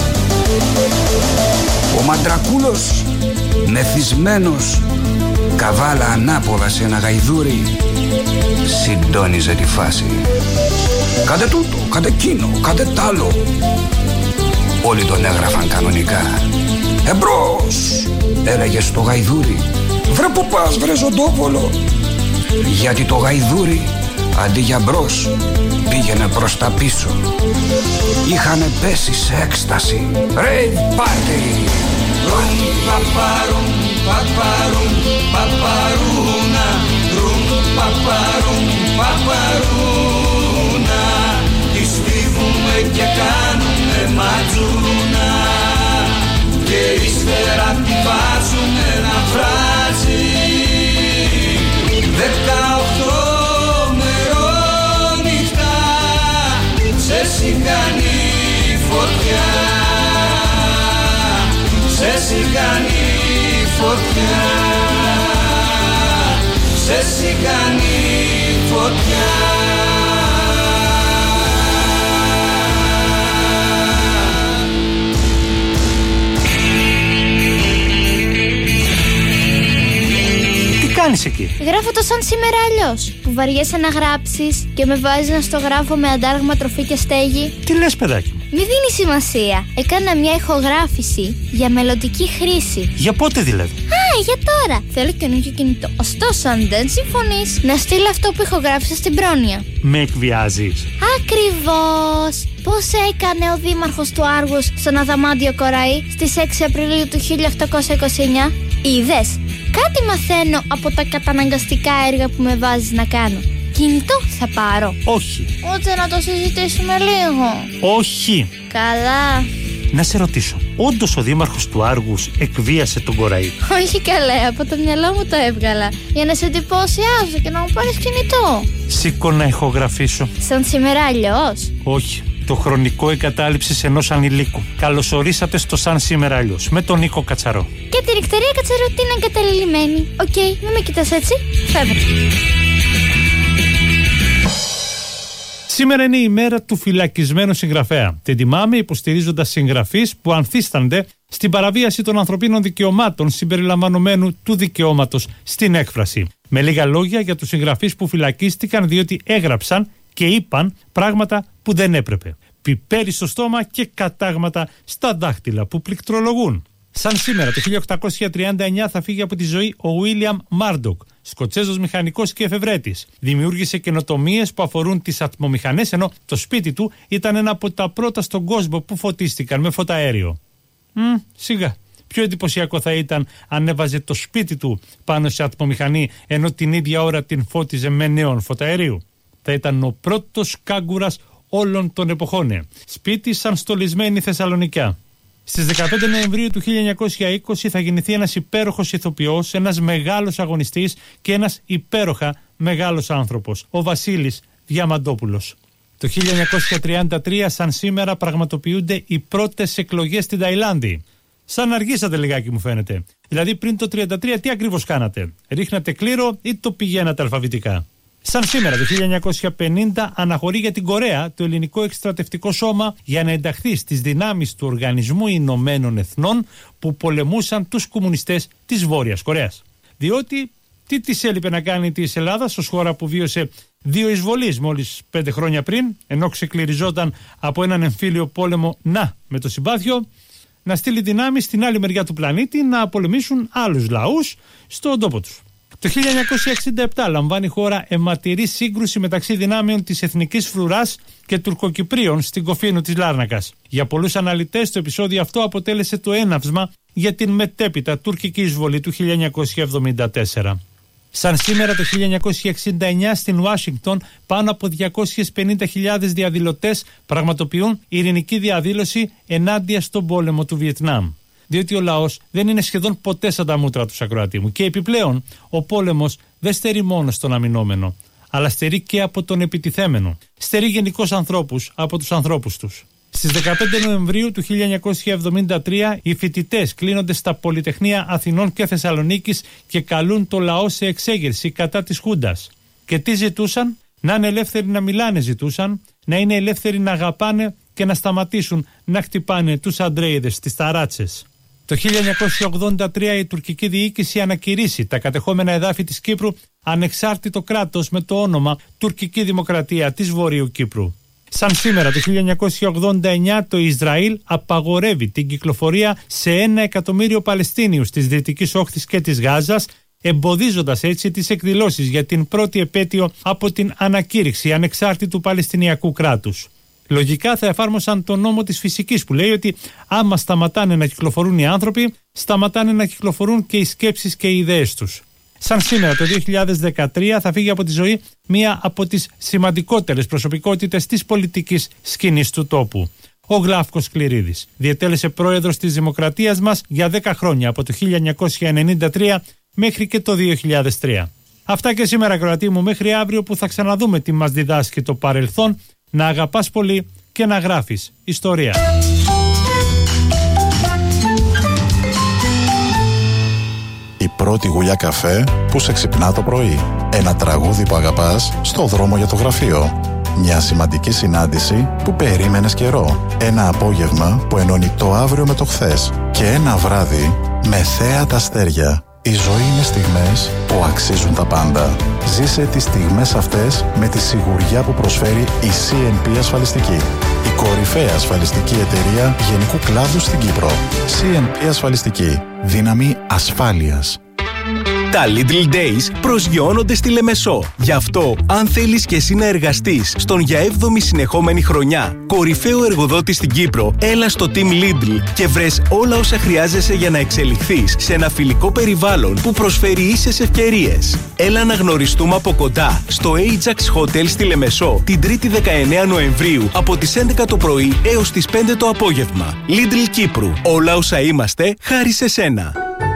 Ο Μαντρακούλος, μεθυσμένος, καβάλα ανάποδα σε ένα γαϊδούρι, συντόνιζε τη φάση. Κάντε τούτο, κάντε εκείνο, κάντε τ' άλλο. Όλοι τον έγραφαν κανονικά. Εμπρός, έλεγε στο γαϊδούρι. Βρε που πας, βρε ζωντόβολο. Γιατί το γαϊδούρι αντί για μπρος πήγαινε προς τα πίσω. Είχανε πέσει σε έκσταση. Rave party. Ρουμ παπαρουμ παπαρουμ παπαρούνα. Ρουμ παπαρουμ παπαρούνα. Τη στίβουμε και κάνουμε ματζούνα και ύστερα τη βάζουμε να βράζει. Δεκαοχτώ μερόνυχτα σε σιγανή φωτιά. Σε σιγανή φωτιά. Σε σιγανή φωτιά. Τι κάνεις εκεί? Γράφω το σαν σήμερα αλλιώς, που βαριέσαι να γράψεις και με βάζεις να στο γράφω με αντάλλαγμα τροφή και στέγη. Τι λες, παιδάκι μου? Μη δίνει σημασία. Έκανα μια ηχογράφηση για μελλοντική χρήση. Για πότε δηλαδή? Α, για τώρα. Θέλω καινούργιο κινητό. Ωστόσο, αν δεν συμφωνείς, να στείλω αυτό που ηχογράφησα στην πρόνοια. Με εκβιάζεις? Ακριβώς. Πώς έκανε ο δήμαρχος του Άργους στον Αδαμάντιο Κοραή στις έξι Απριλίου του χίλια οκτακόσια είκοσι εννιά. Είδες? Κάτι μαθαίνω από τα καταναγκαστικά έργα που με βάζεις να κάνω. Κινητό θα πάρω. Όχι. Ούτε να το συζητήσουμε λίγο. Όχι. Καλά. Να σε ρωτήσω, όντως ο δήμαρχος του Άργους εκβίασε τον Κοραή? Όχι καλέ, από το μυαλό μου το έβγαλα. Για να σε εντυπωσιάζω και να μου πάρεις κινητό. Σήκω να ηχογραφήσω. Σαν σήμερα αλλιώς? Όχι. Το χρονικό εγκατάλειψης ενός ανηλίκου. Καλωσορίσατε στο Σαν σήμερα αλλιώς με τον Νίκο Κατσαρό. Και την εκτερία Κατσαρό την εγκαταλειμμένη. Οκ, okay, μην με κοιτάς έτσι. Φεύγω. Σήμερα είναι η μέρα του φυλακισμένου συγγραφέα. Την τιμάμε υποστηρίζοντας συγγραφείς που ανθίστανται στην παραβίαση των ανθρωπίνων δικαιωμάτων συμπεριλαμβανομένου του δικαιώματος στην έκφραση. Με λίγα λόγια για τους συγγραφείς που φυλακίστηκαν διότι έγραψαν και είπαν πράγματα που δεν έπρεπε. Πιπέρι στο στόμα και κατάγματα στα δάχτυλα που πληκτρολογούν. Σαν σήμερα το χίλια οκτακόσια τριάντα εννιά θα φύγει από τη ζωή ο Βίλιαμ Μάρντοκ, Σκοτσέζος μηχανικός και εφευρέτης. Δημιούργησε καινοτομίες που αφορούν τις ατμομηχανές, ενώ το σπίτι του ήταν ένα από τα πρώτα στον κόσμο που φωτίστηκαν με φωταέριο. Μ, σιγά. Πιο εντυπωσιακό θα ήταν αν έβαζε το σπίτι του πάνω σε ατμομηχανή, ενώ την ίδια ώρα την φώτιζε με νέον φωταερίου. Θα ήταν ο πρώτος κάγκουρας όλων των εποχών. Σπίτι σαν στολισμένη Θεσσαλονικιά. Στις δεκαπέντε Νοεμβρίου του χίλια εννιακόσια είκοσι θα γεννηθεί ένας υπέροχος ηθοποιός, ένας μεγάλος αγωνιστής και ένας υπέροχα μεγάλος άνθρωπος, ο Βασίλης Διαμαντόπουλος. Το χίλια εννιακόσια τριάντα τρία σαν σήμερα πραγματοποιούνται οι πρώτες εκλογές στην Ταϊλάνδη. Σαν αργήσατε λιγάκι μου φαίνεται. Δηλαδή πριν το τριάντα τρία τι ακριβώς κάνατε? Ρίχνατε κλήρο ή το πηγαίνατε αλφαβητικά? Σαν σήμερα το χίλια εννιακόσια πενήντα αναχωρεί για την Κορέα το ελληνικό εκστρατευτικό σώμα για να ενταχθεί στις δυνάμεις του Οργανισμού Ηνωμένων Εθνών που πολεμούσαν τους κομμουνιστές της Βόρειας Κορέας. Διότι τι της έλειπε να κάνει της Ελλάδας ως χώρα που βίωσε δύο εισβολείς μόλις πέντε χρόνια πριν, ενώ ξεκληριζόταν από έναν εμφύλιο πόλεμο να με το συμπάθειο, να στείλει δυνάμεις στην άλλη μεριά του πλανήτη να πολεμήσουν άλλους λαούς στον τόπο τους. Το χίλια εννιακόσια εξήντα επτά λαμβάνει η χώρα αιματηρή σύγκρουση μεταξύ δυνάμεων της Εθνικής Φρουράς και Τουρκοκυπρίων στην Κοφίνου της Λάρνακας. Για πολλούς αναλυτές το επεισόδιο αυτό αποτέλεσε το έναυσμα για την μετέπειτα τουρκική εισβολή του χίλια εννιακόσια εβδομήντα τέσσερα. Σαν σήμερα το χίλια εννιακόσια εξήντα εννιά στην Ουάσιγκτον πάνω από διακόσιες πενήντα χιλιάδες διαδηλωτές πραγματοποιούν ειρηνική διαδήλωση ενάντια στον πόλεμο του Βιετνάμ. Διότι ο λαός δεν είναι σχεδόν ποτέ σαν τα μούτρα του, ακροατή μου. Και επιπλέον ο πόλεμος δεν στερεί μόνο στον αμυνόμενο, αλλά στερεί και από τον επιτιθέμενο. Στερεί γενικώς ανθρώπους από τους ανθρώπους τους. Στις δεκαπέντε Νοεμβρίου του χίλια εννιακόσια εβδομήντα τρία οι φοιτητές κλείνονται στα Πολυτεχνεία Αθηνών και Θεσσαλονίκης και καλούν το λαό σε εξέγερση κατά της Χούντας. Και τι ζητούσαν? Να είναι ελεύθεροι να μιλάνε ζητούσαν, να είναι ελεύθεροι να αγαπάνε και να σταματήσουν να χτυπάνε τους αντρέιδες, τις ταράτσες. Το χίλια εννιακόσια ογδόντα τρία η τουρκική διοίκηση ανακηρύσσει τα κατεχόμενα εδάφη της Κύπρου ανεξάρτητο κράτος με το όνομα Τουρκική Δημοκρατία της Βορείου Κύπρου. Σαν σήμερα το χίλια εννιακόσια ογδόντα εννιά το Ισραήλ απαγορεύει την κυκλοφορία σε ένα εκατομμύριο Παλαιστίνιους της Δυτικής Όχθης και της Γάζας, εμποδίζοντας έτσι τις εκδηλώσεις για την πρώτη επέτειο από την ανακήρυξη ανεξάρτητου Παλαιστινιακού κράτους. Λογικά θα εφάρμοσαν τον νόμο της φυσικής που λέει ότι άμα σταματάνε να κυκλοφορούν οι άνθρωποι, σταματάνε να κυκλοφορούν και οι σκέψεις και οι ιδέες τους. Σαν σήμερα το δύο χιλιάδες δεκατρία θα φύγει από τη ζωή μία από τις σημαντικότερες προσωπικότητες της πολιτικής σκηνής του τόπου. Ο Γλάφκος Κληρίδης διετέλεσε πρόεδρος της Δημοκρατίας μας για δέκα χρόνια, από το χίλια εννιακόσια ενενήντα τρία μέχρι και το δύο χιλιάδες τρία. Αυτά και σήμερα, ακροατή μου, μέχρι αύριο που θα ξαναδούμε τι μας διδάσκει το παρελθόν. Να αγαπάς πολύ και να γράφεις ιστορία. Η πρώτη γουλιά καφέ που σε ξυπνά το πρωί. Ένα τραγούδι που αγαπάς στο δρόμο για το γραφείο. Μια σημαντική συνάντηση που περίμενες καιρό. Ένα απόγευμα που ενώνει το αύριο με το χθες. Και ένα βράδυ με θέα τα αστέρια. Η ζωή είναι στιγμές που αξίζουν τα πάντα. Ζήσε τις στιγμές αυτές με τη σιγουριά που προσφέρει η σι εν πι Ασφαλιστική. Η κορυφαία ασφαλιστική εταιρεία γενικού κλάδου στην Κύπρο. σι εν πι Ασφαλιστική. Δύναμη ασφάλειας. Τα Little Days προσγειώνονται στη Λεμεσό. Γι' αυτό, αν θέλεις και εσύ να εργαστείς στον για έβδομη συνεχόμενη χρονιά κορυφαίο εργοδότη στην Κύπρο, έλα στο Team Lidl και βρες όλα όσα χρειάζεσαι για να εξελιχθείς σε ένα φιλικό περιβάλλον που προσφέρει ίσες ευκαιρίες. Έλα να γνωριστούμε από κοντά στο Ajax Hotel στη Λεμεσό την τρίτη δεκαεννέα Νοεμβρίου από τις έντεκα το πρωί έως τις πέντε το απόγευμα. Lidl Κύπρου. Όλα όσα είμαστε χάρη σε σένα.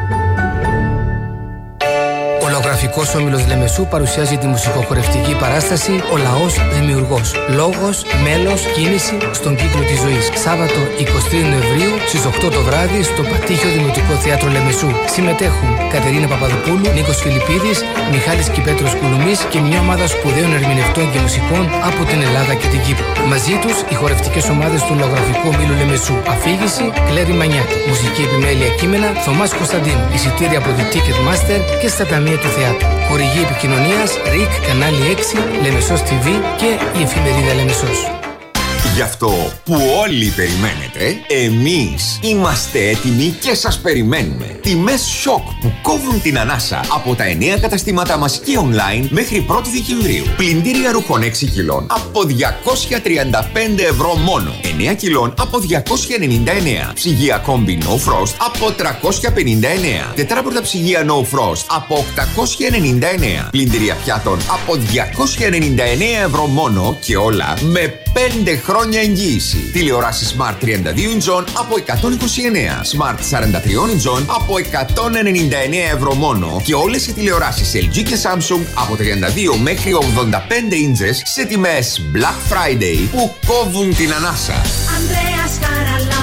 Ο Λαογραφικός Όμιλος Λεμεσού παρουσιάζει τη μουσικοχορευτική παράσταση «Ο Λαός Δημιουργός». Λόγος, μέλος, κίνηση στον κύκλο της ζωής. Σάββατο εικοστή τρίτη Νοεμβρίου στις οκτώ το βράδυ στο Πατήχιο Δημοτικό Θέατρο Λεμεσού. Συμμετέχουν Κατερίνα Παπαδοπούλου, Νίκος Φιλιππίδης, Μιχάλης Κυπέτρος Κουλουμής και μια ομάδα σπουδαίων ερμηνευτών και μουσικών από την Ελλάδα και την Κύπρο. Μαζί τους οι χορευτικές ομάδες του Λαογραφικού Ομίλου Λεμεσού. Αφήγηση Κλέρι Μανιάτη. Μουσική επιμέλεια κείμενα Θωμάς Κωνσταντίνου. Εισιτήρια από τη Ticketmaster και στα ταμεία του θεάτρου. Χορηγή επικοινωνίας ΡΙΚ, κανάλι έξι, Λεμεσός τι βι και η εφημερίδα Λεμεσός. Γι' αυτό που όλοι περιμένετε, εμείς είμαστε έτοιμοι και σας περιμένουμε. Τιμές σοκ που κόβουν την ανάσα από τα εννέα καταστήματα μας και online μέχρι πρώτη Δεκεμβρίου. Πλυντήρια ρούχων έξι κιλών από διακόσια τριάντα πέντε ευρώ μόνο. εννέα κιλών από διακόσια ενενήντα εννέα. Ψυγεία κόμπι No Frost από τριακόσια πενήντα εννέα. Τετράπορτα ψυγεία No Frost από οκτακόσια ενενήντα εννέα. Πλυντήρια πιάτων από διακόσια ενενήντα εννέα ευρώ μόνο και όλα με πέντε χρόνια εγγύηση. Τηλεοράσεις Smart τριάντα δύο ιντσών από εκατόν είκοσι εννέα. Smart σαράντα τρία ιντσών από εκατόν ενενήντα εννέα ευρώ μόνο. Και όλες οι τηλεοράσεις ελ τζι και Samsung από τριάντα δύο μέχρι ογδόντα πέντε ίντσες σε τιμές Black Friday που κόβουν την ανάσα. Ανδρέας Χαραλάμπου.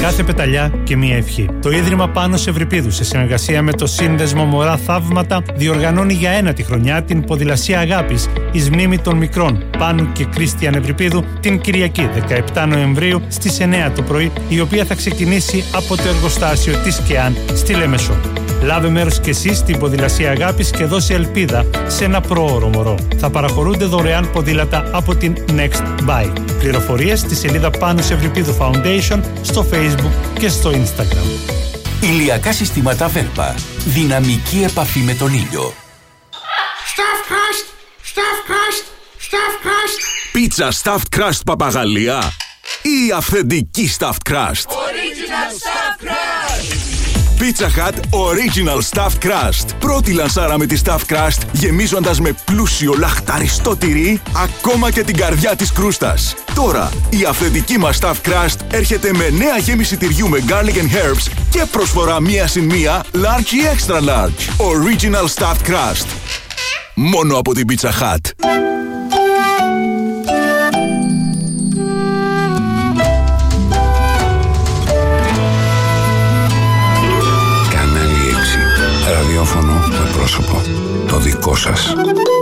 κάθε πεταλιά και μία ευχή. Το Ίδρυμα Πάνος Ευρυπίδου, σε συνεργασία με το Σύνδεσμο Μωρά Θαύματα, διοργανώνει για ένατη χρονιά την ποδηλασία αγάπης εις μνήμη των μικρών Πάνου και Κρίστιαν Ευρυπίδου την Κυριακή δεκαεπτά Νοεμβρίου στις εννιά το πρωί, η οποία θα ξεκινήσει από το εργοστάσιο της ΚΕΑΝ στη Λεμεσό. Λάβε μέρος και εσείς στην ποδηλασία αγάπης και δώσε ελπίδα σε ένα προώρο μωρό. Θα παραχωρούνται δωρεάν ποδήλατα από την Next Bike. Πληροφορίες στη σελίδα Πάνος Ευρυπίδου Foundation στο Facebook και στο Instagram. Ηλιακά συστήματα Βέλπα. Δυναμική επαφή με τον ήλιο. Stuffed crust! Stuffed crust! Stuffed crust! Πίτσα stuffed crust Παπαγαλία ή αυθεντική stuffed crust? Original stuffed crust! Pizza Hut Original Stuffed Crust. Πρώτη λανσάρα με τη Stuffed Crust, γεμίζοντας με πλούσιο λαχταριστό τυρί ακόμα και την καρδιά της κρούστας. Τώρα, η αυθεντική μας Stuffed Crust έρχεται με νέα γέμιση τυριού με garlic and herbs και προσφορά μία συν μία large ή extra large. Original Stuffed Crust. Μόνο από την Pizza Hut. Ραδιόφωνο με πρόσωπο. Το δικό σας.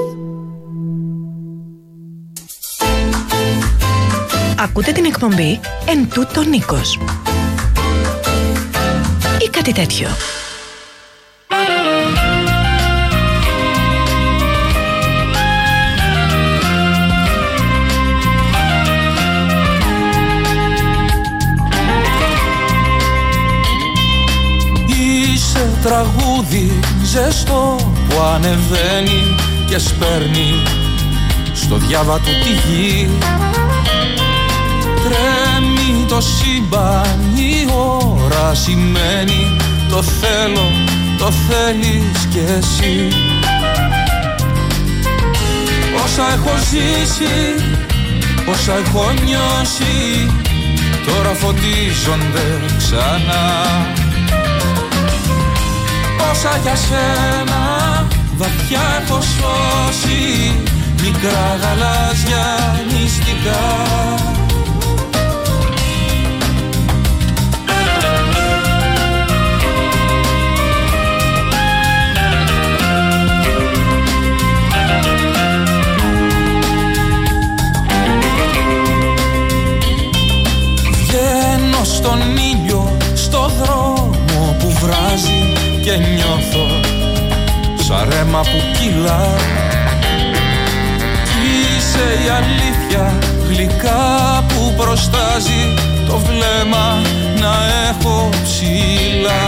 Ακούτε την εκπομπή «Εν τούτο Νίκος» ή κάτι τέτοιο. Τραγούδι ζεστό που ανεβαίνει και σπέρνει στο διάβα του τη γη. Τρέμει το σύμπαν, η ώρα σημαίνει το θέλω, το θέλεις κι εσύ. Όσα έχω ζήσει, όσα έχω νιώσει, τώρα φωτίζονται ξανά. Όσα για σένα βαθιά έχω σώσει, μικρά γαλάζια μυστικά. Βγαίνω στον ήλιο, στο δρόμο που βράζει και νιώθω σαν ρέμα που κύλα. Κι είσαι η αλήθεια γλυκά που προστάζει το βλέμμα να έχω ψηλά.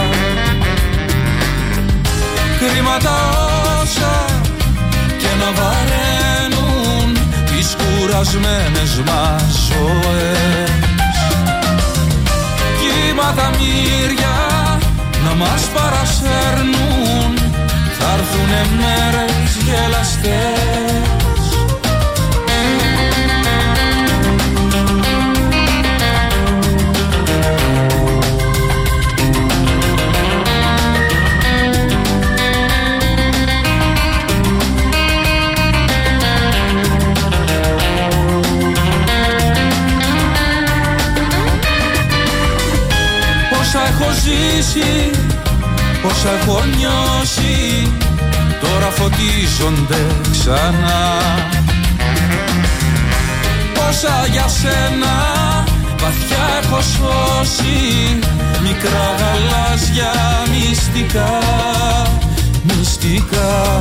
Κρίματα όσα και να βαραίνουν τις κουρασμένες μας ζωές. Κύματα μύρια να μας παρασέρνουν, θα έρθουνε μέρες γελαστές. Όσα έχω ζήσει, όσα έχω νιώσει, τώρα φωτίζονται ξανά. Όσα για σένα βαθιά έχω σώσει, μικρά γαλάζια μυστικά, μυστικά.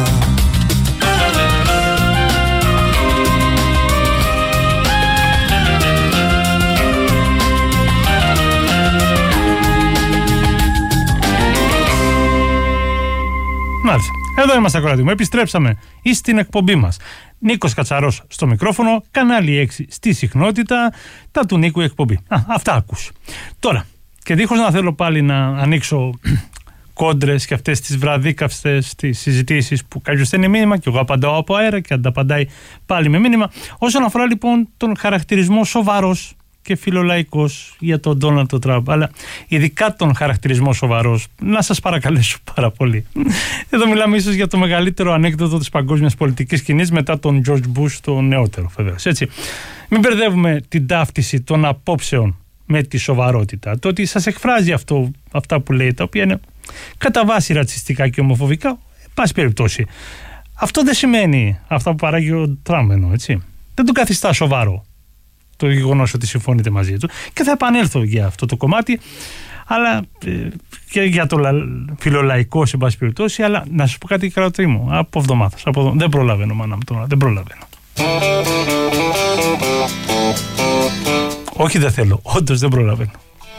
Μάλιστα. Εδώ είμαστε, ακροατοί μου. Επιστρέψαμε στην εκπομπή μας. Νίκος Κατσαρός στο μικρόφωνο, κανάλι έξι στη συχνότητα, τα του Νίκου εκπομπή. Α, αυτά ακούς. Τώρα, και δίχως να θέλω πάλι να ανοίξω κόντρες και αυτές τις βραδίκαυστες τις συζητήσεις που κάποιος στέλνει μήνυμα και εγώ απαντάω από αέρα και ανταπαντάει πάλι με μήνυμα. Όσον αφορά λοιπόν τον χαρακτηρισμό σοβαρός και φιλολαϊκός για τον Ντόναλντ Τραμπ, αλλά ειδικά τον χαρακτηρισμό σοβαρός, να σας παρακαλέσω πάρα πολύ. Εδώ μιλάμε ίσως για το μεγαλύτερο ανέκδοτο της παγκόσμιας πολιτικής σκηνής μετά τον George Bush, το νεότερο βεβαίως. Έτσι. Μην μπερδεύουμε την ταύτιση των απόψεων με τη σοβαρότητα. Το ότι σας εκφράζει αυτό, αυτά που λέει, τα οποία είναι κατά βάση ρατσιστικά και ομοφοβικά, εν πάση περιπτώσει. Αυτό δεν σημαίνει αυτά που παράγει ο Τραμπ, εννοώ, έτσι. Δεν του καθιστά σοβαρό το γεγονός ότι συμφωνείτε μαζί του. Και θα επανέλθω για αυτό το κομμάτι, αλλά ε, και για το λα, φιλολαϊκό, σε πάση περιπτώσει. Αλλά να σας πω κάτι κρατή μου από εβδομάδας. Από, δεν προλαβαίνω, μάνα μου τώρα. Δεν προλαβαίνω. Όχι, δεν θέλω. Όντως δεν προλαβαίνω.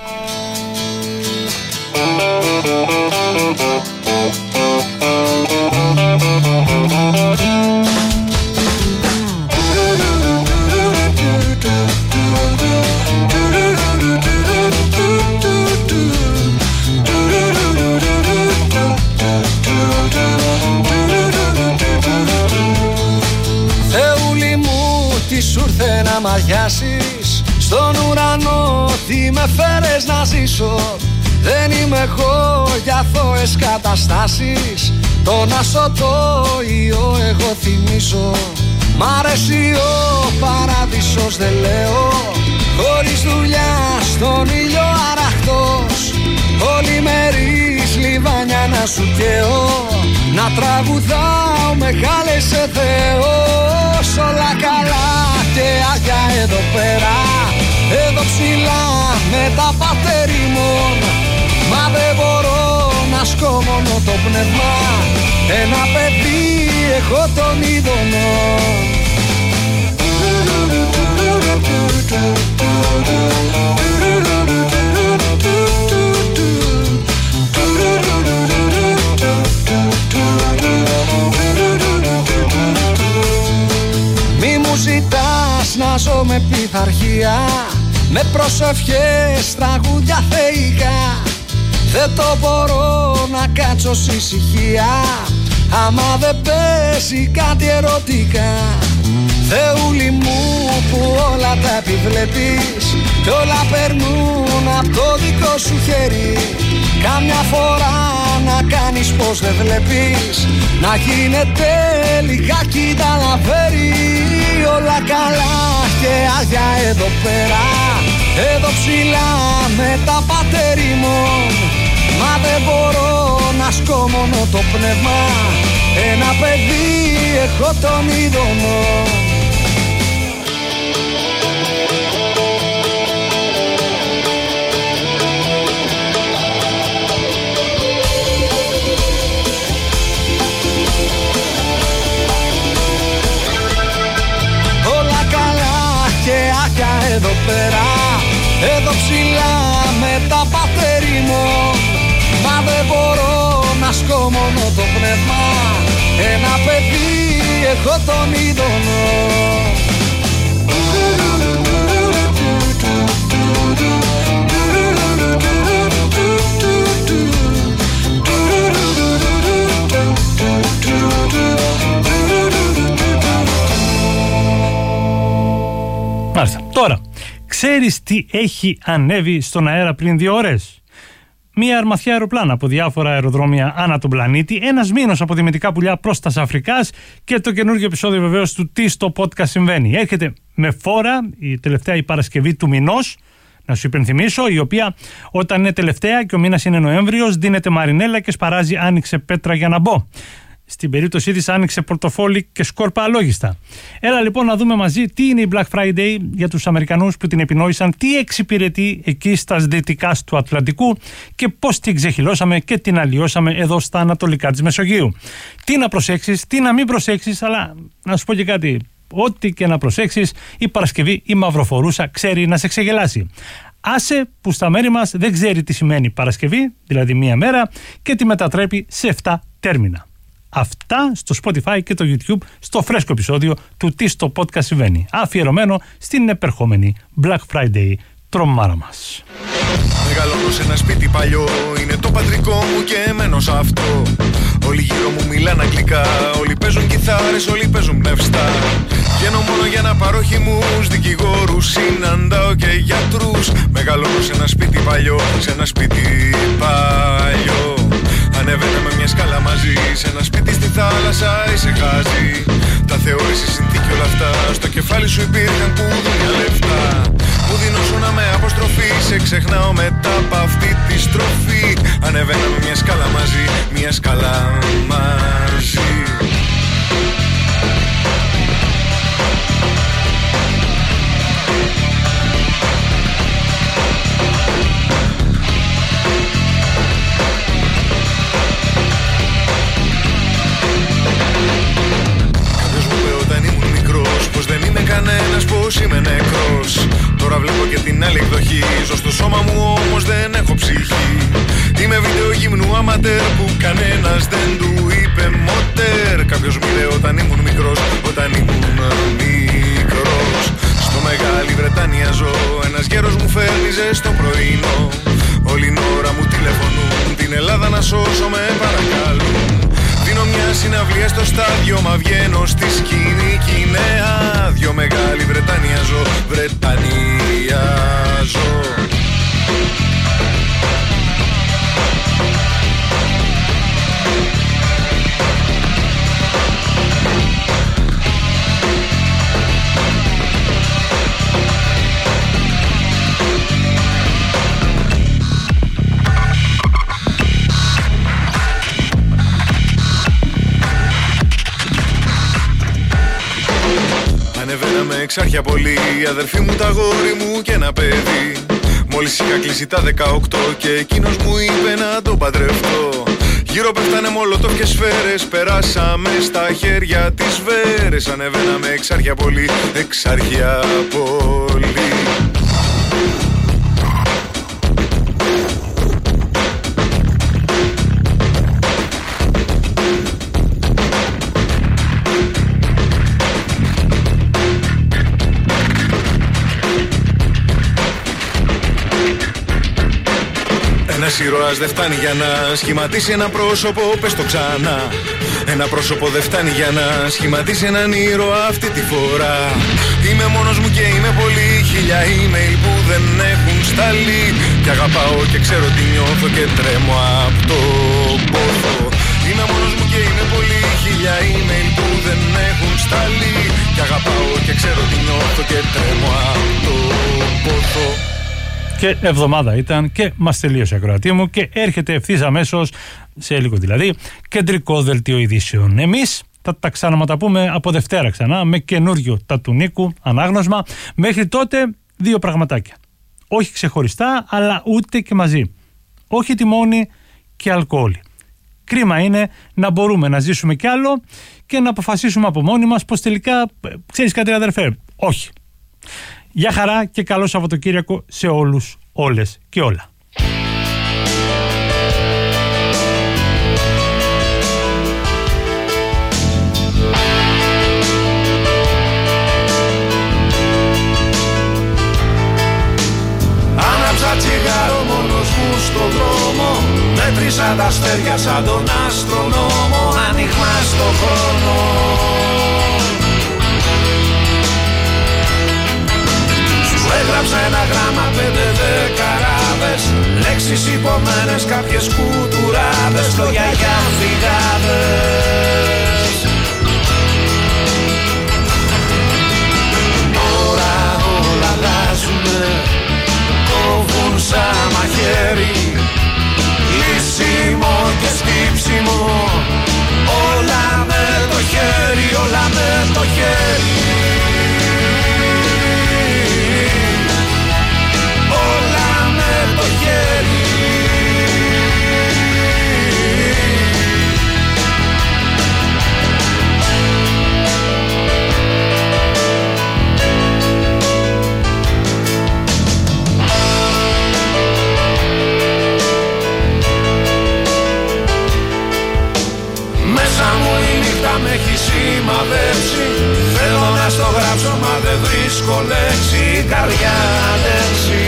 Θεούλη μου, τι σου ήρθε να μ' αγιάσεις, στον ουρανό τι με φέρες να ζήσω. Δεν είμαι εγώ για αθώες καταστάσεις, τον ασωτό ιό εγώ θυμίζω. Μ' αρέσει ο παράδεισος, δεν λέω, χωρίς δουλειά στον ήλιο αραχτός. Πολυμερής λιβάνια να σου καίω, να τραγουδάω μεγάλες σε Θεός. Όλα καλά και άγια εδώ πέρα, εδώ ψηλά με τα πατερίμων. Μα δεν μπορώ να σκόμωνω το πνεύμα, ένα παιδί έχω τον είδωλο. Μη μου ζητάς να ζω με πειθαρχία, με προσευχές, τραγούδια θεϊκά. Δεν το μπορώ να κάτσω σε ησυχία, άμα δεν παίζει κάτι ερωτικά. Θεούλη μου που όλα τα επιβλέπεις κι όλα περνούν από το δικό σου χέρι. Κάμια φορά να κάνεις πως δεν βλέπεις, να γίνεται λιγάκι τα λαβέρι. Όλα καλά και άγια εδώ πέρα, εδώ ψηλά με τα πατερίμων. Μα δεν μπορώ να σκόμωνω το πνεύμα, ένα παιδί έχω τον είδωλο. Όλα καλά και άγια εδώ πέρα, εδώ ψηλά με τα πατερίμων. Μα δεν μπορώ να σκόμωνω το πνεύμα, ένα παιδί έχω τον είδωλο. Μάλιστα. Τώρα, ξέρεις τι έχει ανέβει στον αέρα πριν δύο ώρες? Μία αρμαθιά αεροπλάνα από διάφορα αεροδρόμια ανά τον πλανήτη, ένας μήνος από δημητικά πουλιά προς τα Αφρικάς και το καινούργιο επεισόδιο βεβαίως του Τι στο podcast συμβαίνει. Έρχεται με φόρα η τελευταία η Παρασκευή του μηνός, να σου υπενθυμίσω, η οποία όταν είναι τελευταία και ο μήνας είναι Νοέμβριος, δίνεται μαρινέλα και σπαράζει άνοιξε πέτρα για να μπω. Στην περίπτωσή της άνοιξε πορτοφόλι και σκόρπα αλόγιστα. Έλα λοιπόν να δούμε μαζί τι είναι η Black Friday για τους Αμερικανούς που την επινόησαν, τι εξυπηρετεί εκεί στα δυτικά του Ατλαντικού και πώς την ξεχυλώσαμε και την αλλοιώσαμε εδώ στα ανατολικά της Μεσογείου. Τι να προσέξεις, τι να μην προσέξεις, αλλά να σου πω και κάτι. Ό,τι και να προσέξεις, η Παρασκευή η μαυροφορούσα ξέρει να σε ξεγελάσει. Άσε που στα μέρη μας δεν ξέρει τι σημαίνει Παρασκευή, δηλαδή μία μέρα, και τη μετατρέπει σε εφτά τέρμινα. Αυτά στο Spotify και το YouTube στο φρέσκο επεισόδιο του Τι στο podcast συμβαίνει, αφιερωμένο στην επερχόμενη Black Friday τρομάρα μας. Μεγαλώνω σε ένα σπίτι παλιό, είναι το πατρικό μου και μένω σε αυτό. Όλοι γύρω μου μιλάνε αγγλικά, όλοι παίζουν κιθάρες, όλοι παίζουν πνευστά. Βγαίνω μόνο για να πάρω χυμούς, δικηγόρους, συναντάω και γιατρούς. Μεγαλώνω σε ένα σπίτι παλιό, σε ένα σπίτι παλιό. Ανεβαίνω με μια σκάλα μαζί, σε ένα σπίτι στη θάλασσα είσαι χάζι. Τα θεώρησε συνθήκη όλα αυτά. Στο κεφάλι σου υπήρχαν κουδούνια λεφτά. Μου δίνω να με αποστροφή. Σε ξεχνάω μετά από αυτή τη στροφή. Ανεβαίναμε μια σκάλα μαζί, μια σκάλα μαζί. Πως δεν είμαι κανένας, πως είμαι νεκρός. Τώρα βλέπω και την άλλη εκδοχή. Ζω στο σώμα μου όμως δεν έχω ψυχή. Είμαι βίντεο γυμνού αματέρ που κανένας δεν του είπε μοτέρ. Κάποιος μου είπε όταν ήμουν μικρός, όταν ήμουν μικρός. Στο Μεγάλη Βρετάνια ζω, ένας γέρος μου φέρνιζε στο πρωινό. Όλη την ώρα μου τηλεφωνούν, την Ελλάδα να σώσω με παρακαλούν. Δίνω μια συναυλία στο στάδιο, μα βγαίνω στη σκηνή κι είναι άδειο. Μεγάλη Βρετάνια ζω, Βρετανία ζω. Ανεβαίναμε εξάρχεια πολύ, αδερφή μου, τα γόρι μου και ένα παιδί. Μόλις είχα κλείσει τα δεκαοκτώ και εκείνος μου είπε να το παντρευτώ. Γύρω πέφτανε μολοτόφ και σφαίρες, περάσαμε στα χέρια τις βέρες. Ανεβαίναμε εξάρχεια πολύ, εξάρχεια πολύ. Ένας ήρωας δεν φτάνει για να σχηματίσει ένα πρόσωπο, πες το ξανά. Ένα πρόσωπο δεν φτάνει για να σχηματίσει έναν ήρωα αυτή τη φορά. Είμαι μόνος μου και είμαι πολύ, χίλια email που δεν έχουν σταλεί. Κι αγαπάω και ξέρω τι νιώθω και τρέμω απ' το πόθο. Είμαι μόνος μου και είμαι πολύ, χίλια email που δεν έχουν σταλεί. Κι αγαπάω και ξέρω τι νιώθω και τρέμω απ' το πόθο. Και εβδομάδα ήταν και μας τελείωσε η ακροατή μου και έρχεται ευθύς αμέσως, σε λίγο δηλαδή, κεντρικό δελτίο ειδήσεων. Εμείς θα τα ξαναματαπούμε από Δευτέρα ξανά με καινούριο τα του Νίκου ανάγνωσμα. Μέχρι τότε δύο πραγματάκια. Όχι ξεχωριστά αλλά ούτε και μαζί. Όχι τιμόνι και αλκοόλ. Κρίμα είναι να μπορούμε να ζήσουμε κι άλλο και να αποφασίσουμε από μόνοι μας πως τελικά, ξέρεις κάτι αδερφέ, όχι. Γεια χαρά και καλό Σαββατοκύριακο σε όλους, όλες και όλα. Άναψα τσιγάρο μόνος μου στο δρόμο, μέτρησα τα αστέρια σαν τον αστρονόμο, άνοιγμα στο χρόνο. Έγραψα ένα γράμμα, πέντε δεκαράδες, λέξεις υπομένες, κάποιες κουτουράδες, λόγια για φυγάδες. Τώρα όλα αλλάζουνε, κόβουν σαν μαχαίρι, λύσιμο και στύψιμο, όλα με το χέρι, όλα με το χέρι. Με έχει σημαδέψει, θέλω να στο γράψω μα δεν βρίσκω λέξη, η καρδιά αντέξει.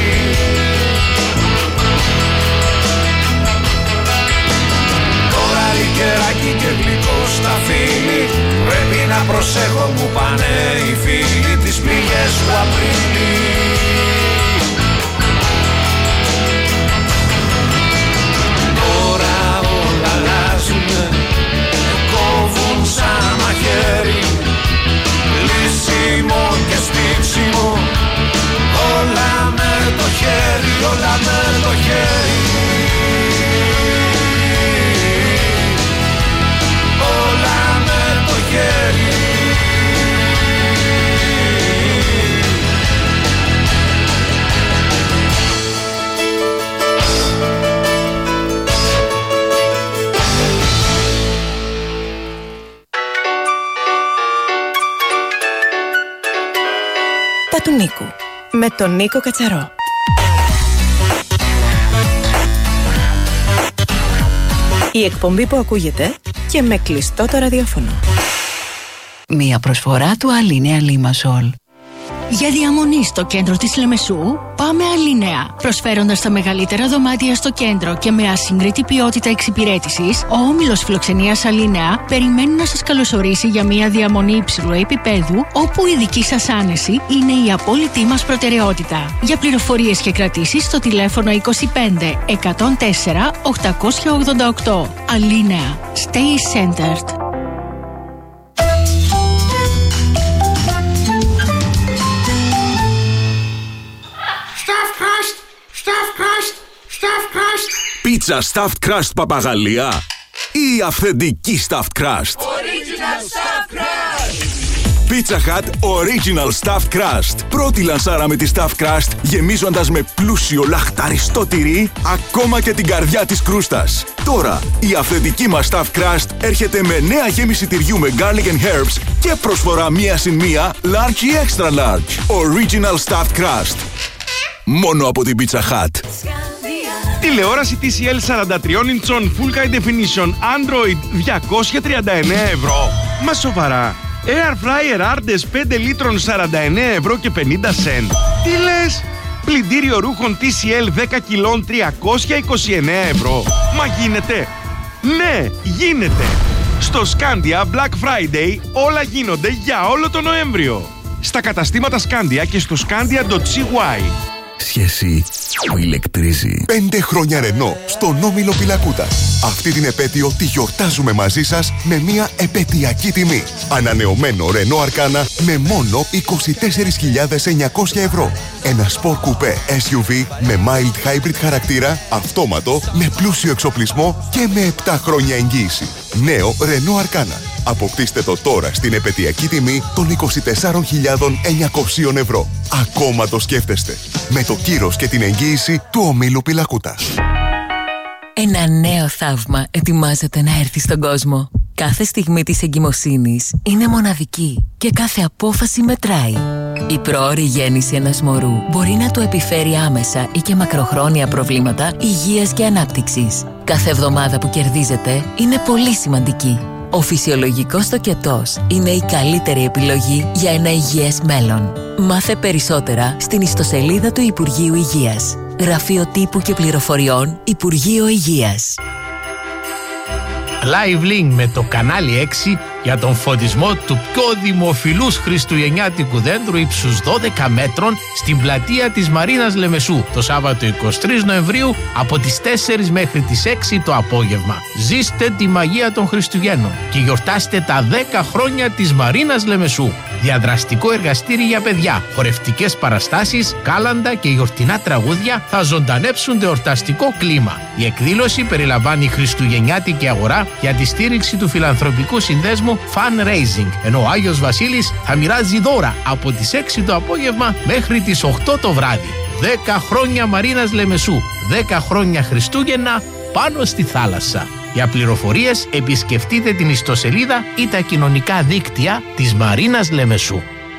Τώρα ρικεράκι και γλυκό στα φίλη, πρέπει να προσέχω, μου πάνε οι φίλοι, τις πληγές του Απρίλη. Τώρα όλα αλλάζουνε, κόβουν σαν μαχαίρι, του Νίκου. Με τον Νίκο Κατσαρό. Η εκπομπή που ακούγεται και με κλειστό το ραδιόφωνο. Μία προσφορά του Alinea Limassol. Για διαμονή στο κέντρο της Λεμεσού, πάμε Alinea. Προσφέροντας τα μεγαλύτερα δωμάτια στο κέντρο και με ασύγκριτη ποιότητα εξυπηρέτησης, ο όμιλος φιλοξενίας Alinea περιμένει να σας καλωσορίσει για μια διαμονή υψηλού επίπεδου, όπου η δική σας άνεση είναι η απόλυτη μας προτεραιότητα. Για πληροφορίες και κρατήσεις στο τηλέφωνο είκοσι πέντε εκατόν τέσσερα οκτακόσια ογδόντα οκτώ. Alinea. Stay centered. Πίτσα stuffed crust Παπαγαλία ή αυθεντική stuffed crust? Original stuffed crust. Pizza Hut Original stuffed crust. Πρώτη λανσάραμε τη stuffed crust γεμίζοντας με πλούσιο λαχταριστό τυρί ακόμα και την καρδιά της κρούστας. Τώρα η αυθεντική μας stuffed crust έρχεται με νέα γέμιση τυριού με garlic and herbs και προσφορά μία συν μία large ή extra large. Original stuffed crust. Μόνο από την Pizza Hut. Τηλεόραση τι σι ελ σαράντα τρία inch Full High Definition Android διακόσια τριάντα εννέα ευρώ. Μα σοβαρά. Air Fryer Ardes πέντε λίτρων σαράντα εννέα ευρώ και πενήντα σεντ. Τι λες? Πλυντήριο ρούχων τι σι ελ δέκα κιλών τριακόσια είκοσι εννέα ευρώ. Μα γίνεται? Ναι, γίνεται. Στο Scandia Black Friday όλα γίνονται για όλο τον Νοέμβριο. Στα καταστήματα Scandia και στο scandia τελεία σι γουάι. Σχέση που ηλεκτρίζει. Πέντε χρόνια Ρενό στον όμιλο Πιλακούτας. Αυτή την επέτειο τη γιορτάζουμε μαζί σας με μια επαιτειακή τιμή. Ανανεωμένο Ρενό Αρκάνα με μόνο είκοσι τέσσερις χιλιάδες εννιακόσια ευρώ. Ένα σπορ κουπέ ες γιου βι με mild hybrid χαρακτήρα, αυτόματο, με πλούσιο εξοπλισμό και με επτά χρόνια εγγύηση. Νέο Ρενό Αρκάνα. Αποκτήστε το τώρα στην επαιτειακή τιμή των είκοσι τεσσάρων χιλιάδων εννιακόσια ευρώ. Ακόμα το σκέφτεστε. Με το κύρος και την εγγύηση του ομίλου Πιλακούτας. Ένα νέο θαύμα ετοιμάζεται να έρθει στον κόσμο. Κάθε στιγμή της εγκυμοσύνης είναι μοναδική και κάθε απόφαση μετράει. Η πρόωρη γέννηση ενός μωρού μπορεί να του επιφέρει άμεσα ή και μακροχρόνια προβλήματα υγείας και ανάπτυξης. Κάθε εβδομάδα που κερδίζετε είναι πολύ σημαντική. Ο φυσιολογικός τοκετός είναι η καλύτερη επιλογή για ένα υγιές μέλλον. Μάθε περισσότερα στην ιστοσελίδα του Υπουργείου Υγείας. Γραφείο Τύπου και Πληροφοριών Υπουργείο Υγείας. Live Link με το κανάλι έξι για τον φωτισμό του πιο δημοφιλούς χριστουγεννιάτικου δέντρου ύψους δώδεκα μέτρων στην πλατεία της Μαρίνας Λεμεσού το Σάββατο εικοστή τρίτη Νοεμβρίου από τις τέσσερις μέχρι τις έξι το απόγευμα. Ζήστε τη μαγεία των Χριστουγέννων και γιορτάστε τα δέκα χρόνια της Μαρίνας Λεμεσού. Διαδραστικό εργαστήρι για παιδιά, χορευτικές παραστάσεις, κάλαντα και γιορτινά τραγούδια θα ζωντανέψουν το εορταστικό κλίμα. Η εκδήλωση περιλαμβάνει χριστουγεννιάτικη αγορά για τη στήριξη του φιλανθρωπικού συνδέσμου Fundraising, ενώ ο Άγιος Βασίλης θα μοιράζει δώρα από τις έξι το απόγευμα μέχρι τις οκτώ το βράδυ. δέκα χρόνια Μαρίνας Λεμεσού, δέκα χρόνια Χριστούγεννα πάνω στη θάλασσα. Για πληροφορίες επισκεφτείτε την ιστοσελίδα ή τα κοινωνικά δίκτυα της Μαρίνας Λεμεσού.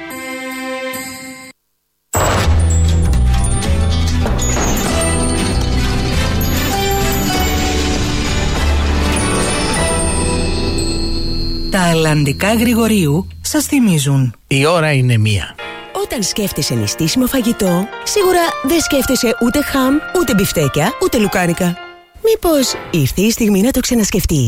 Τα αλλαντικά Γρηγορίου σας θυμίζουν. Η ώρα είναι μία. Όταν σκέφτεσαι νηστίσιμο φαγητό, σίγουρα δεν σκέφτεσαι ούτε χαμ, ούτε μπιφτέκια, ούτε λουκάνικα. Μήπως ήρθε η στιγμή να το ξανασκεφτείς?